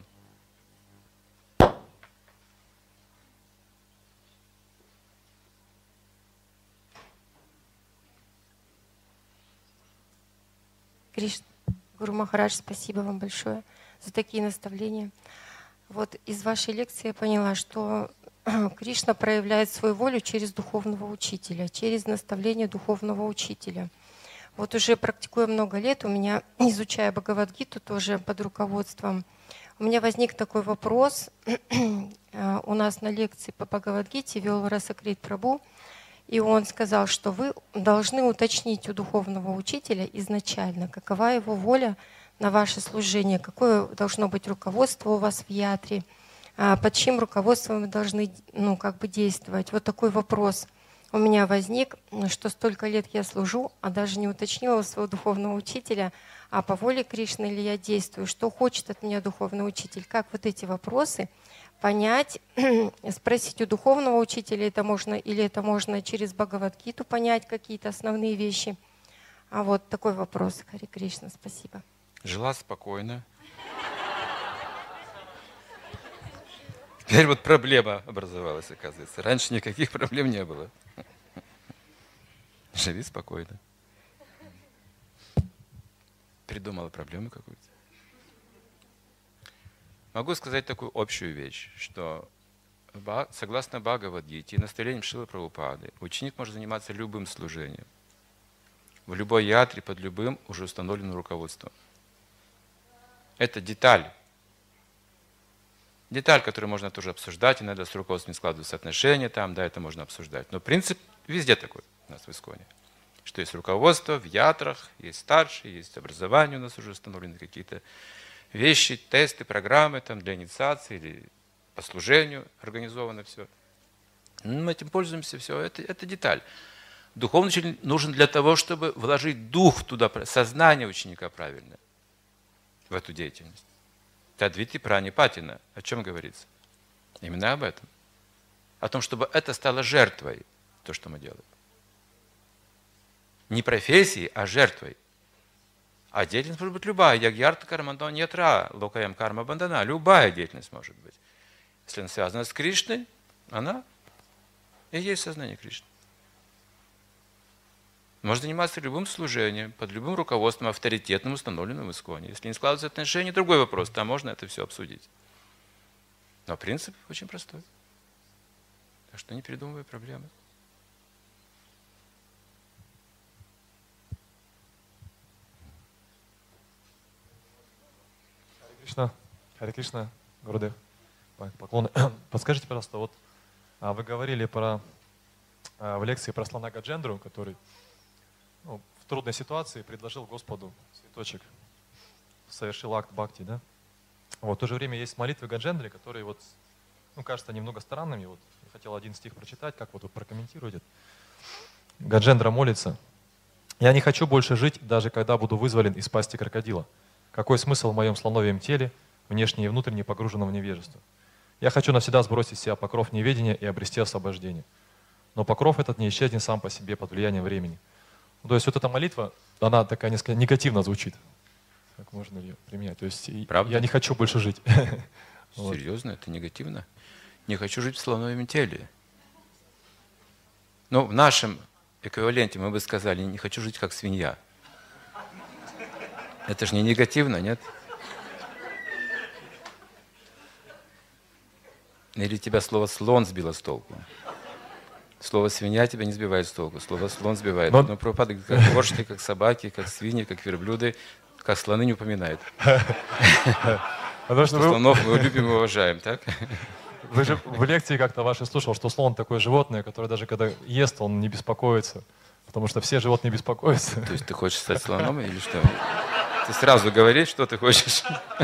Кришна, Гуру Махарадж, спасибо вам большое за такие наставления. Вот из вашей лекции я поняла, что Кришна проявляет свою волю через духовного учителя, через наставление духовного учителя. Вот уже практикуя много лет, у меня, изучая Бхагавад-гиту тоже под руководством, у меня возник такой вопрос. У нас на лекции по Бхагавад-гите вел Расакрит Прабху, и он сказал, что вы должны уточнить у духовного учителя изначально, какова его воля на ваше служение, какое должно быть руководство у вас в ятре, под чьим руководством вы должны действовать. Вот такой вопрос у меня возник, что столько лет я служу, а даже не уточнила у своего духовного учителя, а по воле Кришны ли я действую, что хочет от меня духовный учитель. Как вот эти вопросы понять, спросить у духовного учителя, это можно, или это можно через Бхагавад-гиту понять какие-то основные вещи. А вот такой вопрос. Харе Кришна, спасибо. Жила спокойно. Теперь вот проблема образовалась, оказывается. Раньше никаких проблем не было. Живи спокойно. Придумала проблему какую-то. Могу сказать такую общую вещь, что согласно Бхагавад-гите и наставлениям Шрилы Прабхупады, ученик может заниматься любым служением. В любой ятре, под любым уже установленным руководством. Это деталь. Деталь, которую можно тоже обсуждать, иногда с руководством не складываются отношения, там, да, это можно обсуждать. Но принцип везде такой у нас в Исконе. Что есть руководство в ятрах, есть старшие, есть образование, у нас уже установлены какие-то вещи, тесты, программы там, для инициации или по служению организовано все. Мы этим пользуемся, все, это деталь. Духовный учитель нужен для того, чтобы вложить дух туда, сознание ученика правильно в эту деятельность. Тадвити пранипатина. О чем говорится? Именно об этом. О том, чтобы это стало жертвой, то, что мы делаем. Не профессией, а жертвой. А деятельность может быть любая. Ягьярта кармандон нетра, локаям карма бандана. Любая деятельность может быть. Если она связана с Кришной, она и есть сознание Кришны. Можно заниматься любым служением, под любым руководством, авторитетным, установленным в Исконе. Если не складываются отношения, другой вопрос, там можно это все обсудить. Но принцип очень простой. Так что не придумывай проблемы. Харе Кришна, Гурудев, поклоны. Подскажите, пожалуйста, вот вы говорили в лекции про слона Гаджендру, который в трудной ситуации предложил Господу цветочек, совершил акт бхакти, да? Вот, в то же время есть молитвы Гаджендры, которые вот, кажутся немного странными. Вот, я хотел один стих прочитать, как вот вы прокомментируете. Гаджендра молится: «Я не хочу больше жить, даже когда буду вызволен из пасти крокодила. Какой смысл в моем слоновьем теле, внешне и внутренне погруженном в невежество? Я хочу навсегда сбросить с себя покров неведения и обрести освобождение. Но покров этот не исчезнет сам по себе под влиянием времени». То есть вот эта молитва, она такая несколько негативно звучит. Как можно ее применять? То есть я не хочу больше жить. Серьезно? Это негативно? Не хочу жить в слоновьем теле. Но в нашем эквиваленте мы бы сказали: не хочу жить как свинья. Это же не негативно, нет? Или тебя слово «слон» сбило с толку? Слово «свинья» тебя не сбивает с толку, слово «слон» сбивает. Но Прабхупада говорит, как кошки, как собаки, как свиньи, как верблюды, как слоны не упоминает. Потому что слонов мы любим и уважаем, так? Вы же в лекции как-то вашей слушал, что слон такое животное, которое даже когда ест, он не беспокоится. Потому что все животные беспокоятся. То есть ты хочешь стать слоном или что? Ты сразу говоришь, что ты хочешь.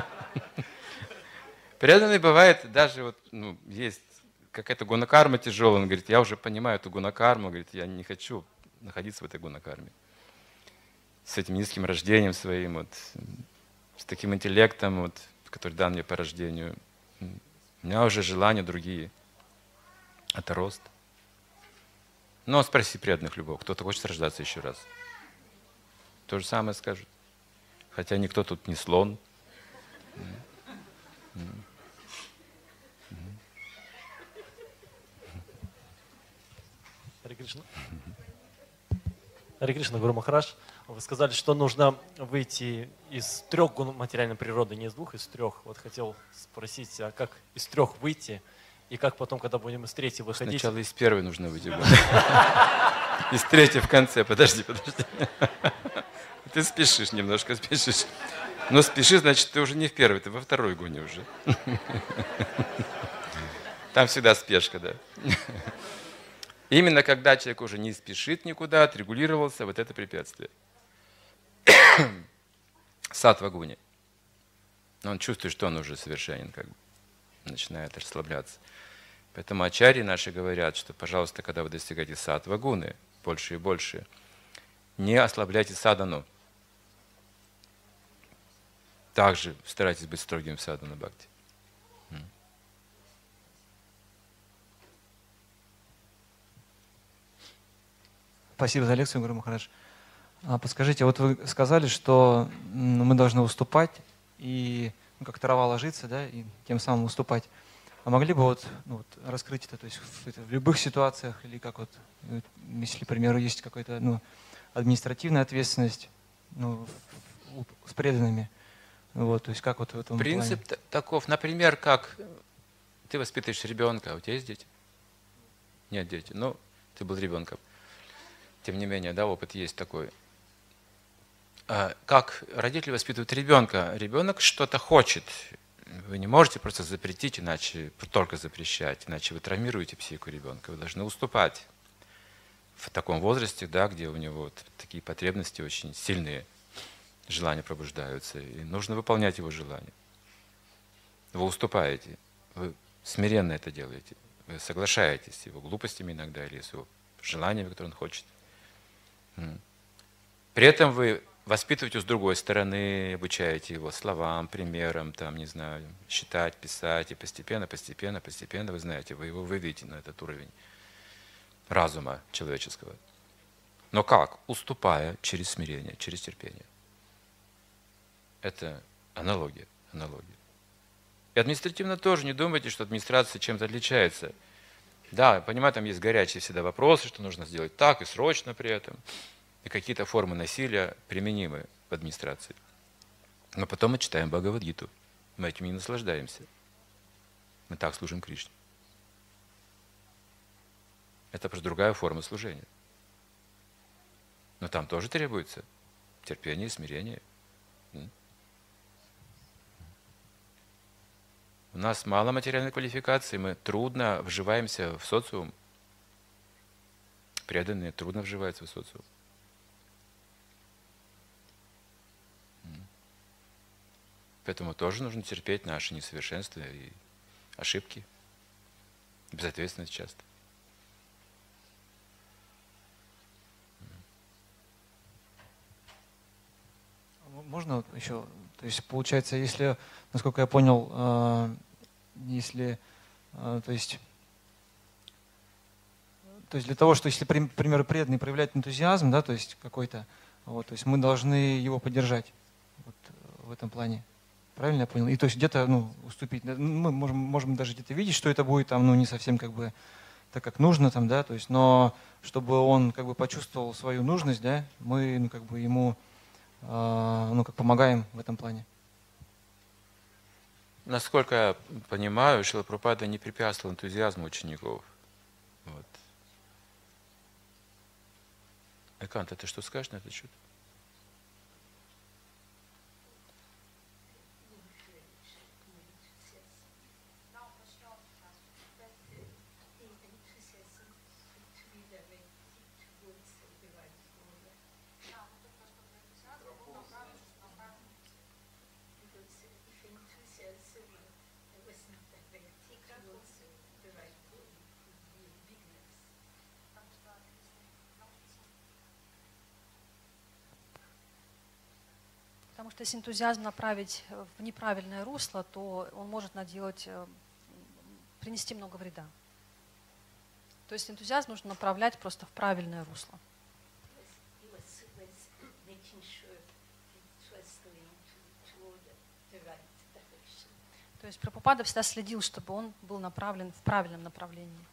Преданный бывает, даже вот, есть какая-то гунакарма тяжелая, он говорит: я уже понимаю эту гунакарму, говорит, я не хочу находиться в этой гунакарме. С этим низким рождением своим. Вот. с таким интеллектом, вот, который дан мне по рождению. У меня уже желания другие. Это рост. Но спроси преданных любого, кто-то хочет рождаться еще раз. То же самое скажут. Хотя никто тут не слон. Харе Кришна. Харе Кришна, Гуру Махарадж. Вы сказали, что нужно выйти из 3 гун материальной природы, не из 2, из 3. Вот хотел спросить, а как из 3 выйти, и как потом, когда будем из 3 выходить? Сначала из 1 нужно выйти. Из 3 в конце. Подожди. Ты спешишь немножко, спешишь. Но спешишь, значит, ты уже не в 1, ты во 2 гуне уже. Там всегда спешка, да. Именно когда человек уже не спешит никуда, отрегулировался, вот это препятствие. Саттва-гуне. Он чувствует, что он уже совершенен, как бы начинает расслабляться. Поэтому ачарьи наши говорят, что, пожалуйста, когда вы достигаете саттва-гуны, больше и больше, не ослабляйте садану. Также старайтесь быть строгим в садхана бхакти. Спасибо за лекцию, Гуру Махарадж. Подскажите, вот вы сказали, что мы должны уступать и как трава ложиться, да, и тем самым уступать. А могли бы вот раскрыть это, то есть в любых ситуациях, или как вот, если, к примеру, есть какая-то административная ответственность с преданными, вот, то есть как вот в этом Принцип плане? таков, например, как ты воспитываешь ребенка, а у тебя есть дети? Нет дети, но ты был ребенком. Тем не менее, да, опыт есть такой. Как родители воспитывают ребенка? Ребенок что-то хочет. Вы не можете просто запретить, иначе только запрещать, иначе вы травмируете психику ребенка. Вы должны уступать в таком возрасте, да, где у него вот такие потребности очень сильные, желания пробуждаются, и нужно выполнять его желания. Вы уступаете, вы смиренно это делаете, вы соглашаетесь с его глупостями иногда или с его желаниями, которые он хочет. При этом вы воспитываете с другой стороны, обучаете его словам, примерам, там, не знаю, считать, писать, и постепенно, вы знаете, вы его выведете на этот уровень разума человеческого. Но как? Уступая через смирение, через терпение. Это аналогия. И административно тоже не думайте, что администрация чем-то отличается. Да, я понимаю, там есть горячие всегда вопросы, что нужно сделать так и срочно при этом. И какие-то формы насилия применимы в администрации. Но потом мы читаем Бхагавад-гиту. Мы этим не наслаждаемся. Мы так служим Кришне. Это просто другая форма служения. Но там тоже требуется терпение и смирение. У нас мало материальной квалификации, мы трудно вживаемся в социум. Преданные трудно вживаются в социум. Поэтому тоже нужно терпеть наши несовершенства и ошибки. Безответственность часто. Можно еще, то есть получается, если, насколько я понял, если, то есть для того, что если, к примеру, преданный проявляет энтузиазм, да, то есть какой-то, вот, то есть мы должны его поддержать вот, в этом плане. Правильно я понял? И то есть где-то уступить. Мы можем даже где-то видеть, что это будет там, не совсем как бы так, как нужно там, да, то есть, но чтобы он как бы почувствовал свою нужность, да, мы как бы ему как помогаем в этом плане. Насколько я понимаю, Шрила Прабхупада не препятствовал энтузиазму учеников. Вот. Эканта, ты что скажешь на этот счет? Потому что если энтузиазм направить в неправильное русло, то он может принести много вреда. То есть энтузиазм нужно направлять просто в правильное русло. То есть Прабхупада всегда следил, чтобы он был направлен в правильном направлении.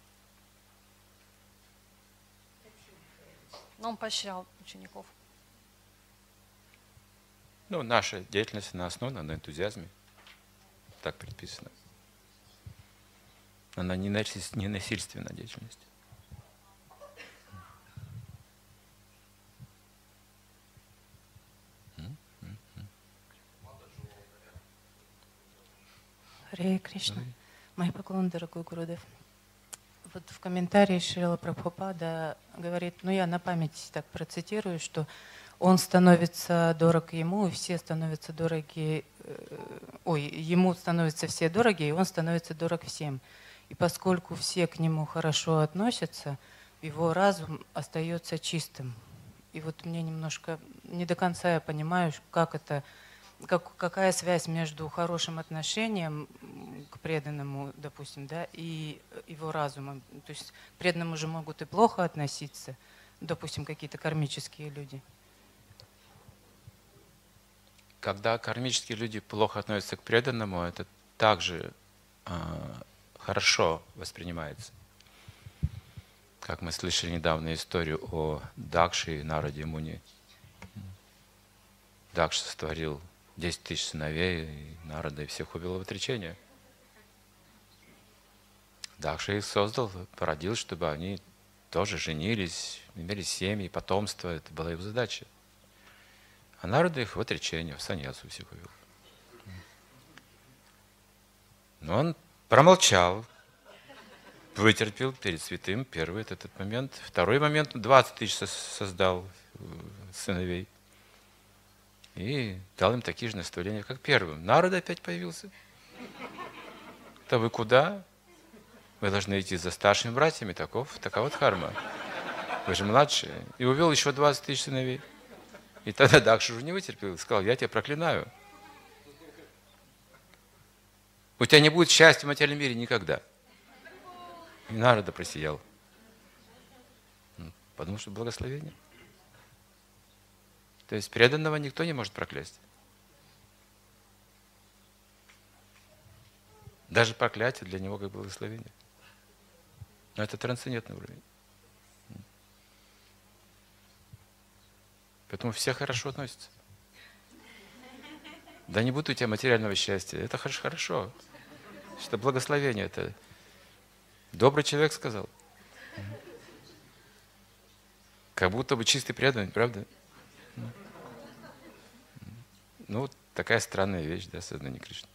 Но он поощрял учеников. Ну, наша деятельность, она основана на энтузиазме. Так предписано. Она не насильственная деятельность. Харе Кришна. Мои поклоны, дорогой Гурудев. Вот в комментарии Шрила Прабхупада говорит, ну я на память так процитирую, что он становится дорог ему, и все становятся дороги, ему становятся все дороги, и он становится дорог всем. И поскольку все к нему хорошо относятся, его разум остается чистым. И вот мне немножко, не до конца я понимаю, как это, какая связь между хорошим отношением к преданному, допустим, да, и его разумом. То есть к преданному же могут и плохо относиться, допустим, какие-то кармические люди. Когда кармические люди плохо относятся к преданному, это также хорошо воспринимается. Как мы слышали недавно историю о Дакше и Нараде Муни. Дакша сотворил 10 тысяч сыновей, и Нарада и всех увел в отречение. Дакша их создал, породил, чтобы они тоже женились, имели семьи, потомство. Это была его задача. А Нарада их в отречение, в саньясу всех увел. Но он промолчал, вытерпел перед святым первый этот момент. Второй момент, 20 тысяч создал сыновей. И дал им такие же наставления, как первым. Нарада опять появился. Да вы куда? Вы должны идти за старшими братьями, такова дхарма. Вы же младшие. И увел еще 20 тысяч сыновей. И тогда Дакша уже не вытерпел и сказал, я тебя проклинаю. У тебя не будет счастья в материальном мире никогда. И Нарада просиял. Потому что благословение. То есть преданного никто не может проклясть. Даже проклятие для него как благословение. Но это трансцендентный уровень. Поэтому все хорошо относятся. Да не будет у тебя материального счастья. Это хорошо. Это благословение. Это добрый человек сказал. Как будто бы чистый преданный, правда? Ну, такая странная вещь, да, сознание Кришны.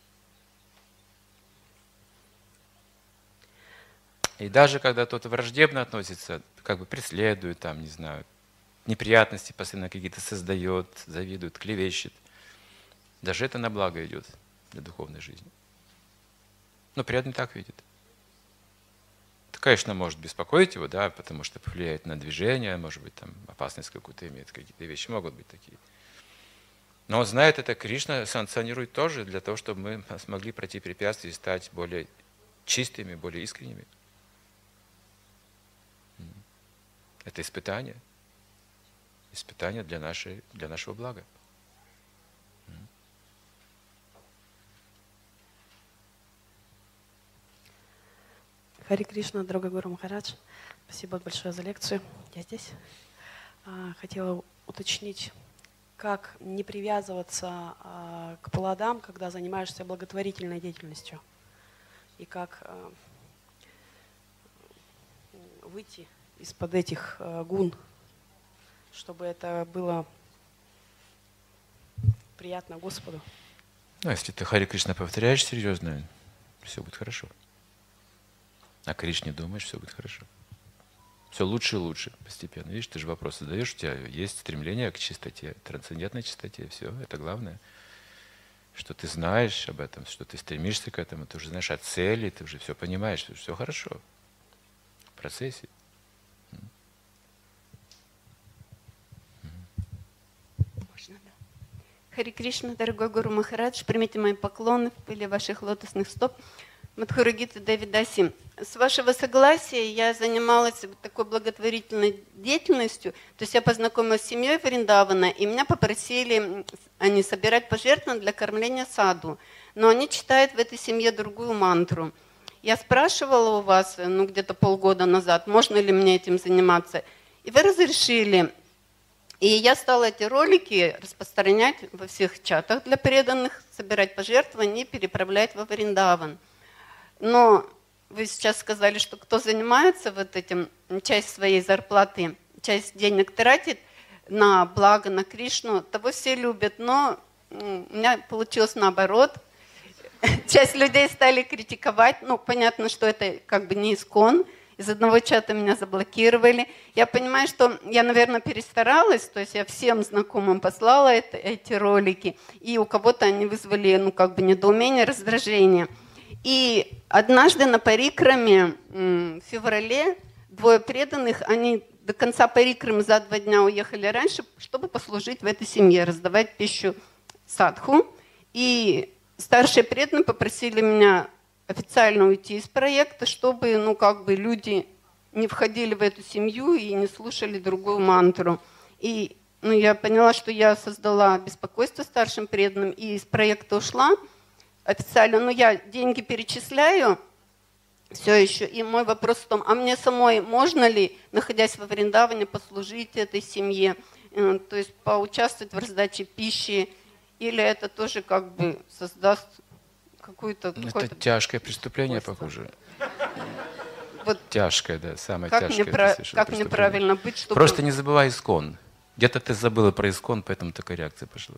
И даже когда кто-то враждебно относится, как бы преследует, там, не знаю, неприятности постоянно какие-то создает, завидует, клевещет, даже это на благо идет для духовной жизни. Но преданный так видит. Это, конечно, может беспокоить его, да, потому что повлияет на движение, может быть, там опасность какую-то имеет, какие-то вещи могут быть такие. Но он знает это, Кришна санкционирует тоже для того, чтобы мы смогли пройти препятствия и стать более чистыми, более искренними. Это испытание. Испытание для нашего блага. Харе Кришна, дорогой Гуру Махарадж. Спасибо большое за лекцию. Я здесь. Хотела уточнить, как не привязываться к плодам, когда занимаешься благотворительной деятельностью. И как выйти из-под этих гун, чтобы это было приятно Господу. Ну, если ты Харе Кришна повторяешь серьезно, все будет хорошо. О Кришне думаешь, все будет хорошо. Все лучше и лучше постепенно. Видишь, ты же вопрос задаешь, у тебя есть стремление к чистоте, трансцендентной чистоте. Все, это главное. Что ты знаешь об этом, что ты стремишься к этому, ты уже знаешь о цели, ты уже все понимаешь, все хорошо. В процессе. Можно, да. Хари Кришна, дорогой Гуру Махарадж, примите мои поклоны в пыли ваших лотосных стоп. Мадхурагита Давидаси. С вашего согласия я занималась такой благотворительной деятельностью. То есть я познакомилась с семьей Вриндавана, и меня попросили они собирать пожертвования для кормления саду. Но они читают в этой семье другую мантру. Я спрашивала у вас, где-то полгода назад, можно ли мне этим заниматься. И вы разрешили. И я стала эти ролики распространять во всех чатах для преданных, собирать пожертвования и переправлять во Вриндаван. Но вы сейчас сказали, что кто занимается вот этим, часть своей зарплаты, часть денег тратит на благо, на Кришну, того все любят. Но у меня получилось наоборот. Часть людей стали критиковать. Понятно, что это как бы не ИСККОН. Из одного чата меня заблокировали. Я понимаю, что я, наверное, перестаралась. То есть я всем знакомым послала эти ролики. И у кого-то они вызвали недоумение, раздражение. И однажды на парикраме в феврале 2 преданных, они до конца парикрамы за 2 дня уехали раньше, чтобы послужить в этой семье, раздавать пищу садху. И старшие преданные попросили меня официально уйти из проекта, чтобы люди не входили в эту семью и не слушали другую мантру. И я поняла, что я создала беспокойство старшим преданным и из проекта ушла. Официально, но я деньги перечисляю все еще. И мой вопрос в том, а мне самой можно ли, находясь во Вриндаване, послужить этой семье, то есть поучаствовать в раздаче пищи, или это тоже создаст какую-то... Это тяжкое преступление, похоже. Вот тяжкое, да, самое тяжкое. Как мне правильно быть, чтобы... Просто не забывай ИСККОН. Где-то ты забыла про ИСККОН, поэтому такая реакция пошла.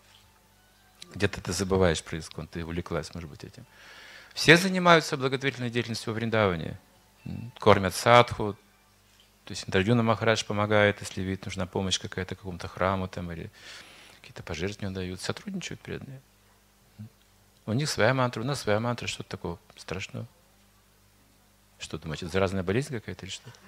Где-то ты забываешь про ИСККОН, ты увлеклась, может быть, этим. Все занимаются благотворительной деятельностью во Вриндаване. Кормят садху. То есть Индрадюна Махарадж помогает, если видит, нужна помощь какая-то какому-то храму там, или какие-то пожертвования дают. Сотрудничают преданные. У них своя мантра, у нас своя мантра. Что-то такого страшного. Что думаете, это заразная болезнь какая-то или что?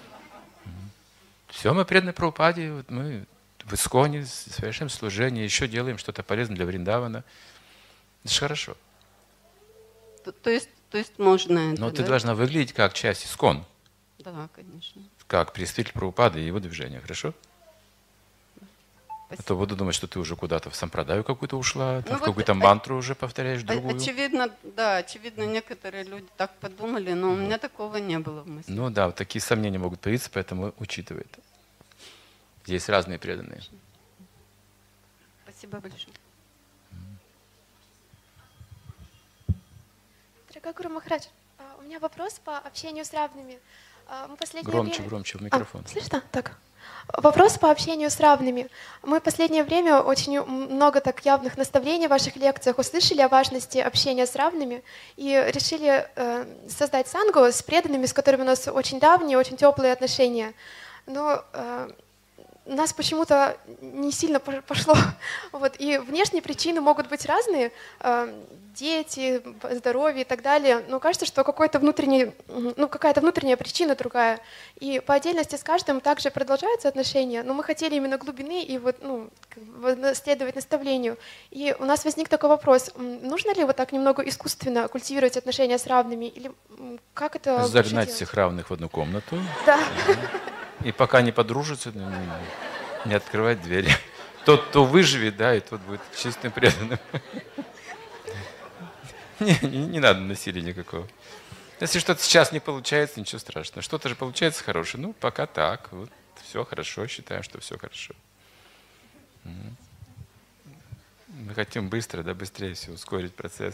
Все, мы преданы Прабхупаде, вот мы в ИСККОНе совершаем служение, еще делаем что-то полезное для Вриндавана. Это же хорошо. То есть можно это, но ты должна выглядеть как часть ИСККОН. Да, конечно. Как представитель Прабхупады и его движения, хорошо? Спасибо. А то буду думать, что ты уже куда-то в сампрадаю какую-то ушла, в какую-то мантру уже повторяешь другую. Очевидно, некоторые люди так подумали, но у меня такого не было в мысли. Ну да, вот такие сомнения могут появиться, поэтому учитывай это. Есть разные преданные. Спасибо большое. Дорогой Гуру Махарадж, у меня вопрос по общению с равными. Мы Громче в микрофон. Слышно? Так. Вопрос по общению с равными. Мы в последнее время очень много так явных наставлений в ваших лекциях услышали о важности общения с равными и решили создать сангу с преданными, с которыми у нас очень давние, очень теплые отношения. Но у нас почему-то не сильно пошло. Вот. И внешние причины могут быть разные. Дети, здоровье и так далее. Но кажется, что какая-то внутренняя причина другая. И по отдельности с каждым также продолжаются отношения, но мы хотели именно глубины и следовать наставлению. И у нас возник такой вопрос. Нужно ли вот так немного искусственно культивировать отношения с равными? Или как это загнать всех равных в одну комнату. Да. И пока не подружатся, не открывать двери. Тот, кто выживет, да, и тот будет чистым преданным. Не надо насилия никакого. Если что-то сейчас не получается, ничего страшного. Что-то же получается хорошее. Ну, пока так. Вот, все хорошо, считаем, что все хорошо. Мы хотим быстро, да, быстрее все ускорить процесс.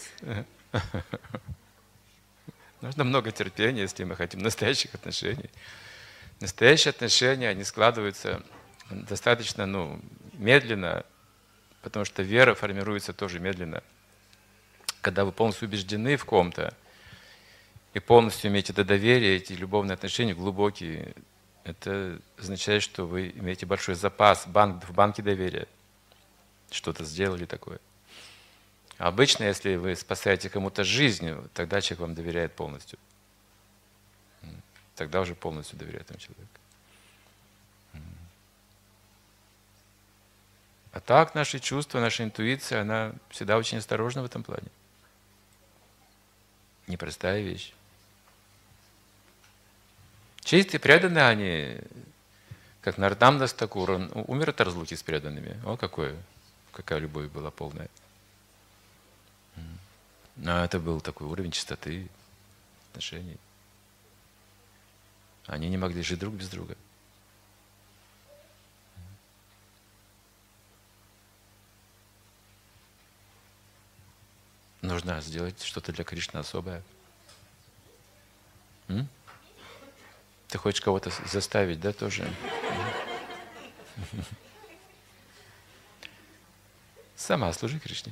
Нужно много терпения, если мы хотим настоящих отношений. Настоящие отношения, они складываются достаточно медленно, потому что вера формируется тоже медленно. Когда вы полностью убеждены в ком-то и полностью имеете это доверие, эти любовные отношения глубокие, это означает, что вы имеете большой запас в банке доверия. Что-то сделали такое. Обычно, если вы спасаете кому-то жизнь, тогда человек вам доверяет полностью. Тогда уже полностью доверяет этому человеку. А так наши чувства, наша интуиция, она всегда очень осторожна в этом плане. Непростая вещь. Чистые преданные, они, как Нартам Дас Такур, он умер от разлуки с преданными. О, какая любовь была полная. Но это был такой уровень чистоты отношений. Они не могли жить друг без друга. Нужно сделать что-то для Кришны особое. Ты хочешь кого-то заставить, да, тоже? Сама служи Кришне.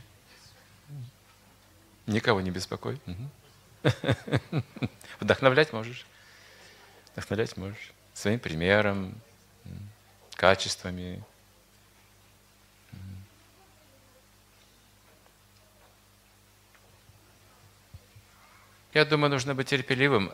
Никого не беспокой. Вдохновлять можешь. Вдохновлять можешь. Своим примером, качествами. Я думаю, нужно быть терпеливым.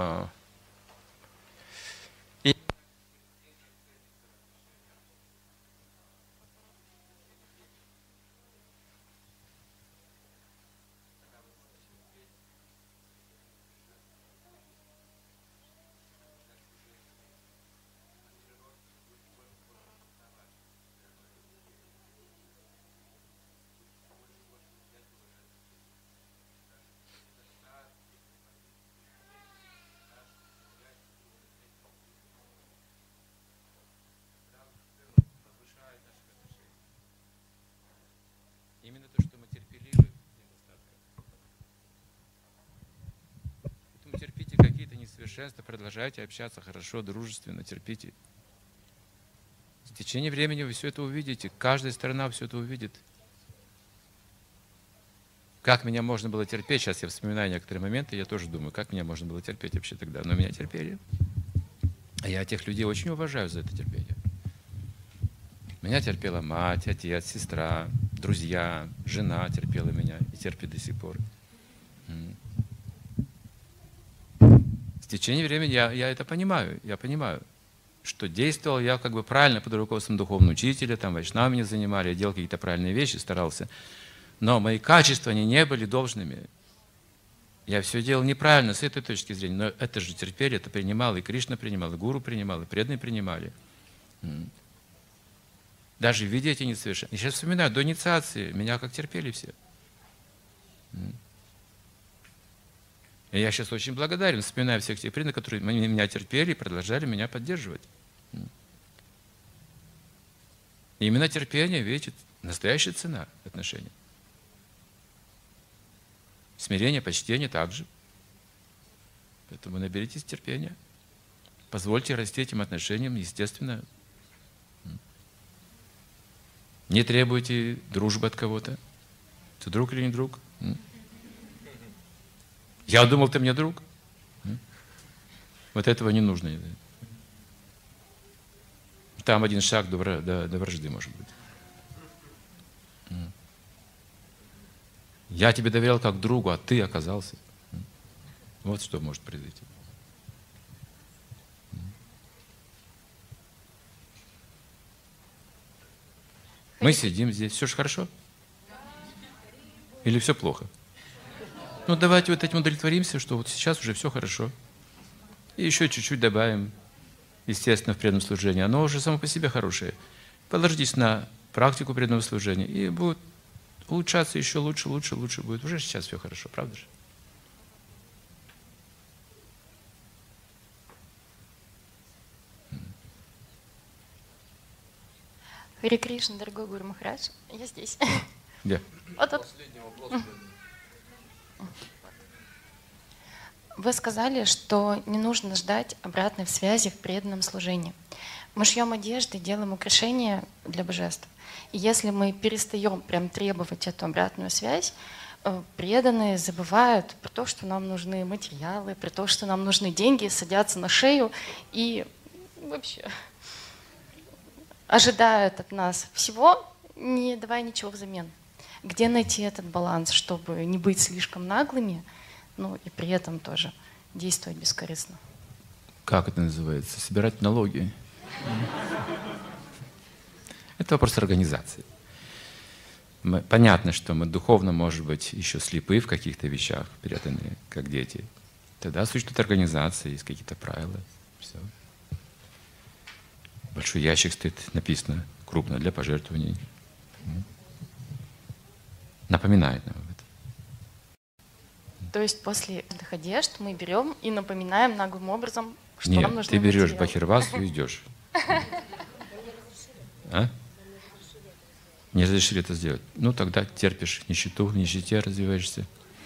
Именно то, что мы терпеливы, недостаток. Поэтому терпите какие-то несовершенства, продолжайте общаться хорошо, дружественно, терпите. В течение времени вы все это увидите, каждая сторона все это увидит. Как меня можно было терпеть? Сейчас я вспоминаю некоторые моменты, я тоже думаю, как меня можно было терпеть вообще тогда. Но меня терпели. А я тех людей очень уважаю за это терпение. Меня терпела мать, отец, сестра, друзья, жена терпела меня и терпит до сих пор. С течением времени я это понимаю. Я понимаю, что действовал я как бы правильно под руководством духовного учителя, там вайшнавы меня занимали, я делал какие-то правильные вещи, старался. Но мои качества, они не были должными. Я все делал неправильно с этой точки зрения. Но это же терпели, это принимал, и Кришна принимал, и Гуру принимал, и преданные принимали. Даже видя эти несовершенства. Я сейчас вспоминаю, до инициации меня как терпели все. И я сейчас очень благодарен, вспоминаю всех тех преданных, которые меня терпели и продолжали меня поддерживать. И именно терпение, видите, настоящая цена отношений. Смирение, почтение также. Поэтому наберитесь терпения. Позвольте расти этим отношениям, естественно. Не требуйте дружбы от кого-то. Ты друг или не друг? Я думал, ты мне друг. Вот этого не нужно. Там один шаг до вражды, может быть. Я тебе доверял как другу, а ты оказался. Вот что может произойти. Мы сидим здесь. Все же хорошо? Или все плохо? Ну, давайте вот этим удовлетворимся, что вот сейчас уже все хорошо. И еще чуть-чуть добавим, естественно, в преданном служении. Оно уже само по себе хорошее. Положитесь на практику преданного служения, и будет улучшаться еще лучше будет. Уже сейчас все хорошо, правда же? Харе Кришна, дорогой Гуру Махарадж, я здесь. Где? Вот тут. Вы сказали, что не нужно ждать обратной связи в преданном служении. Мы шьем одежды, делаем украшения для божеств. И если мы перестаем прям требовать эту обратную связь, преданные забывают про то, что нам нужны материалы, про то, что нам нужны деньги, садятся на шею и вообще ожидают от нас всего, не давая ничего взамен. Где найти этот баланс, чтобы не быть слишком наглыми, ну и при этом тоже действовать бескорыстно? Как это называется? Собирать налоги. Это вопрос организации. Понятно, что мы духовно, может быть, еще слепы в каких-то вещах, преданные, как дети. Тогда существует организация, есть какие-то правила. Все. Большой ящик стоит, написано крупно, для пожертвований. Напоминает нам об этом. То есть после этих одежд мы берем и напоминаем наглым образом, что Нет, нам нужно. ты берешь бахирвасу и идешь. А? Не разрешили это сделать. Ну, тогда терпишь нищету, в нищете развиваешься.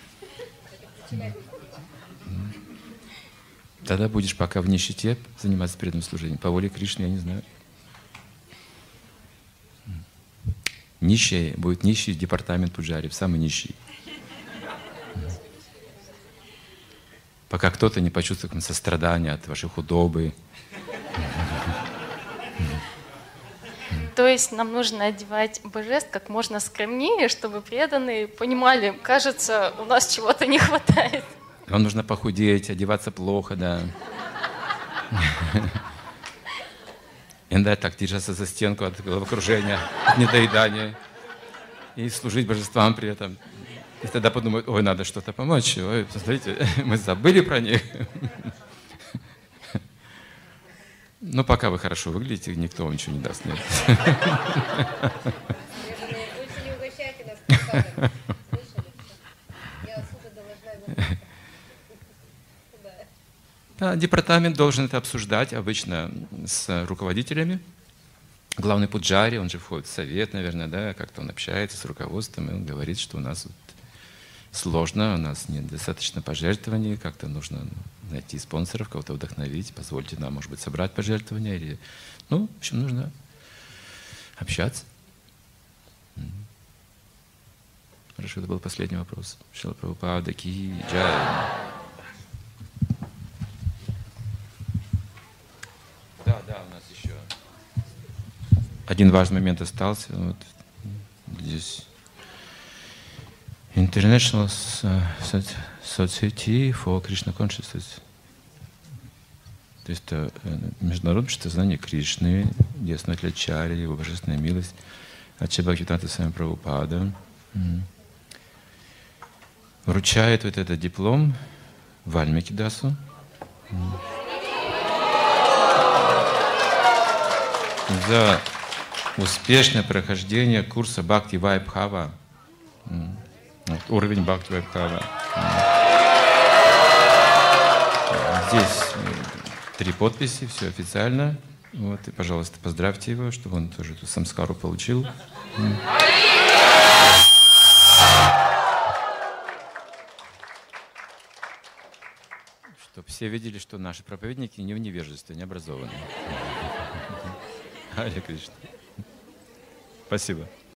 Тогда будешь пока в нищете заниматься преданным служением. По воле Кришны, я не знаю. Нищий будет нищий департамент пуджари, самый нищий. Пока кто-то не почувствует сострадания от вашей худобы. То есть нам нужно одевать божеств как можно скромнее, чтобы преданные понимали, кажется, у нас чего-то не хватает. Вам нужно похудеть, одеваться плохо, да. Иногда так держаться за стенку от головокружения, от недоедания. И служить божествам при этом. И тогда подумают, ой, надо что-то помочь. Ой, посмотрите, мы забыли про них. Но пока вы хорошо выглядите, никто вам ничего не даст. Нет. Да, департамент должен это обсуждать обычно с руководителями. Главный пуджари, он же входит в совет, наверное, да, как-то он общается с руководством, и он говорит, что у нас вот сложно, у нас недостаточно пожертвований, как-то нужно найти спонсоров, кого-то вдохновить, позвольте нам, может быть, собрать пожертвования. Или... Ну, в общем, нужно общаться. Хорошо, это был последний вопрос. Шрила Прабхупада ки джай. Да, у нас еще один важный момент остался. Вот здесь. International Society for Krishna Consciousness. То есть это международное общество знания Кришны, где основатель Ачарьи, его божественная милость, Ачарья Бхактивинода Свами Прабхупада вручает вот этот диплом Вальмики Дасу. За успешное прохождение курса Бхакти Вайбхава. Вот, уровень Бхакти Вайбхава. Здесь 3 подписи, все официально. Вот, и, пожалуйста, поздравьте его, чтобы он тоже эту самскару получил. Чтобы все видели, что наши проповедники не в невежестве, не образованы. Харе Кришна. Спасибо.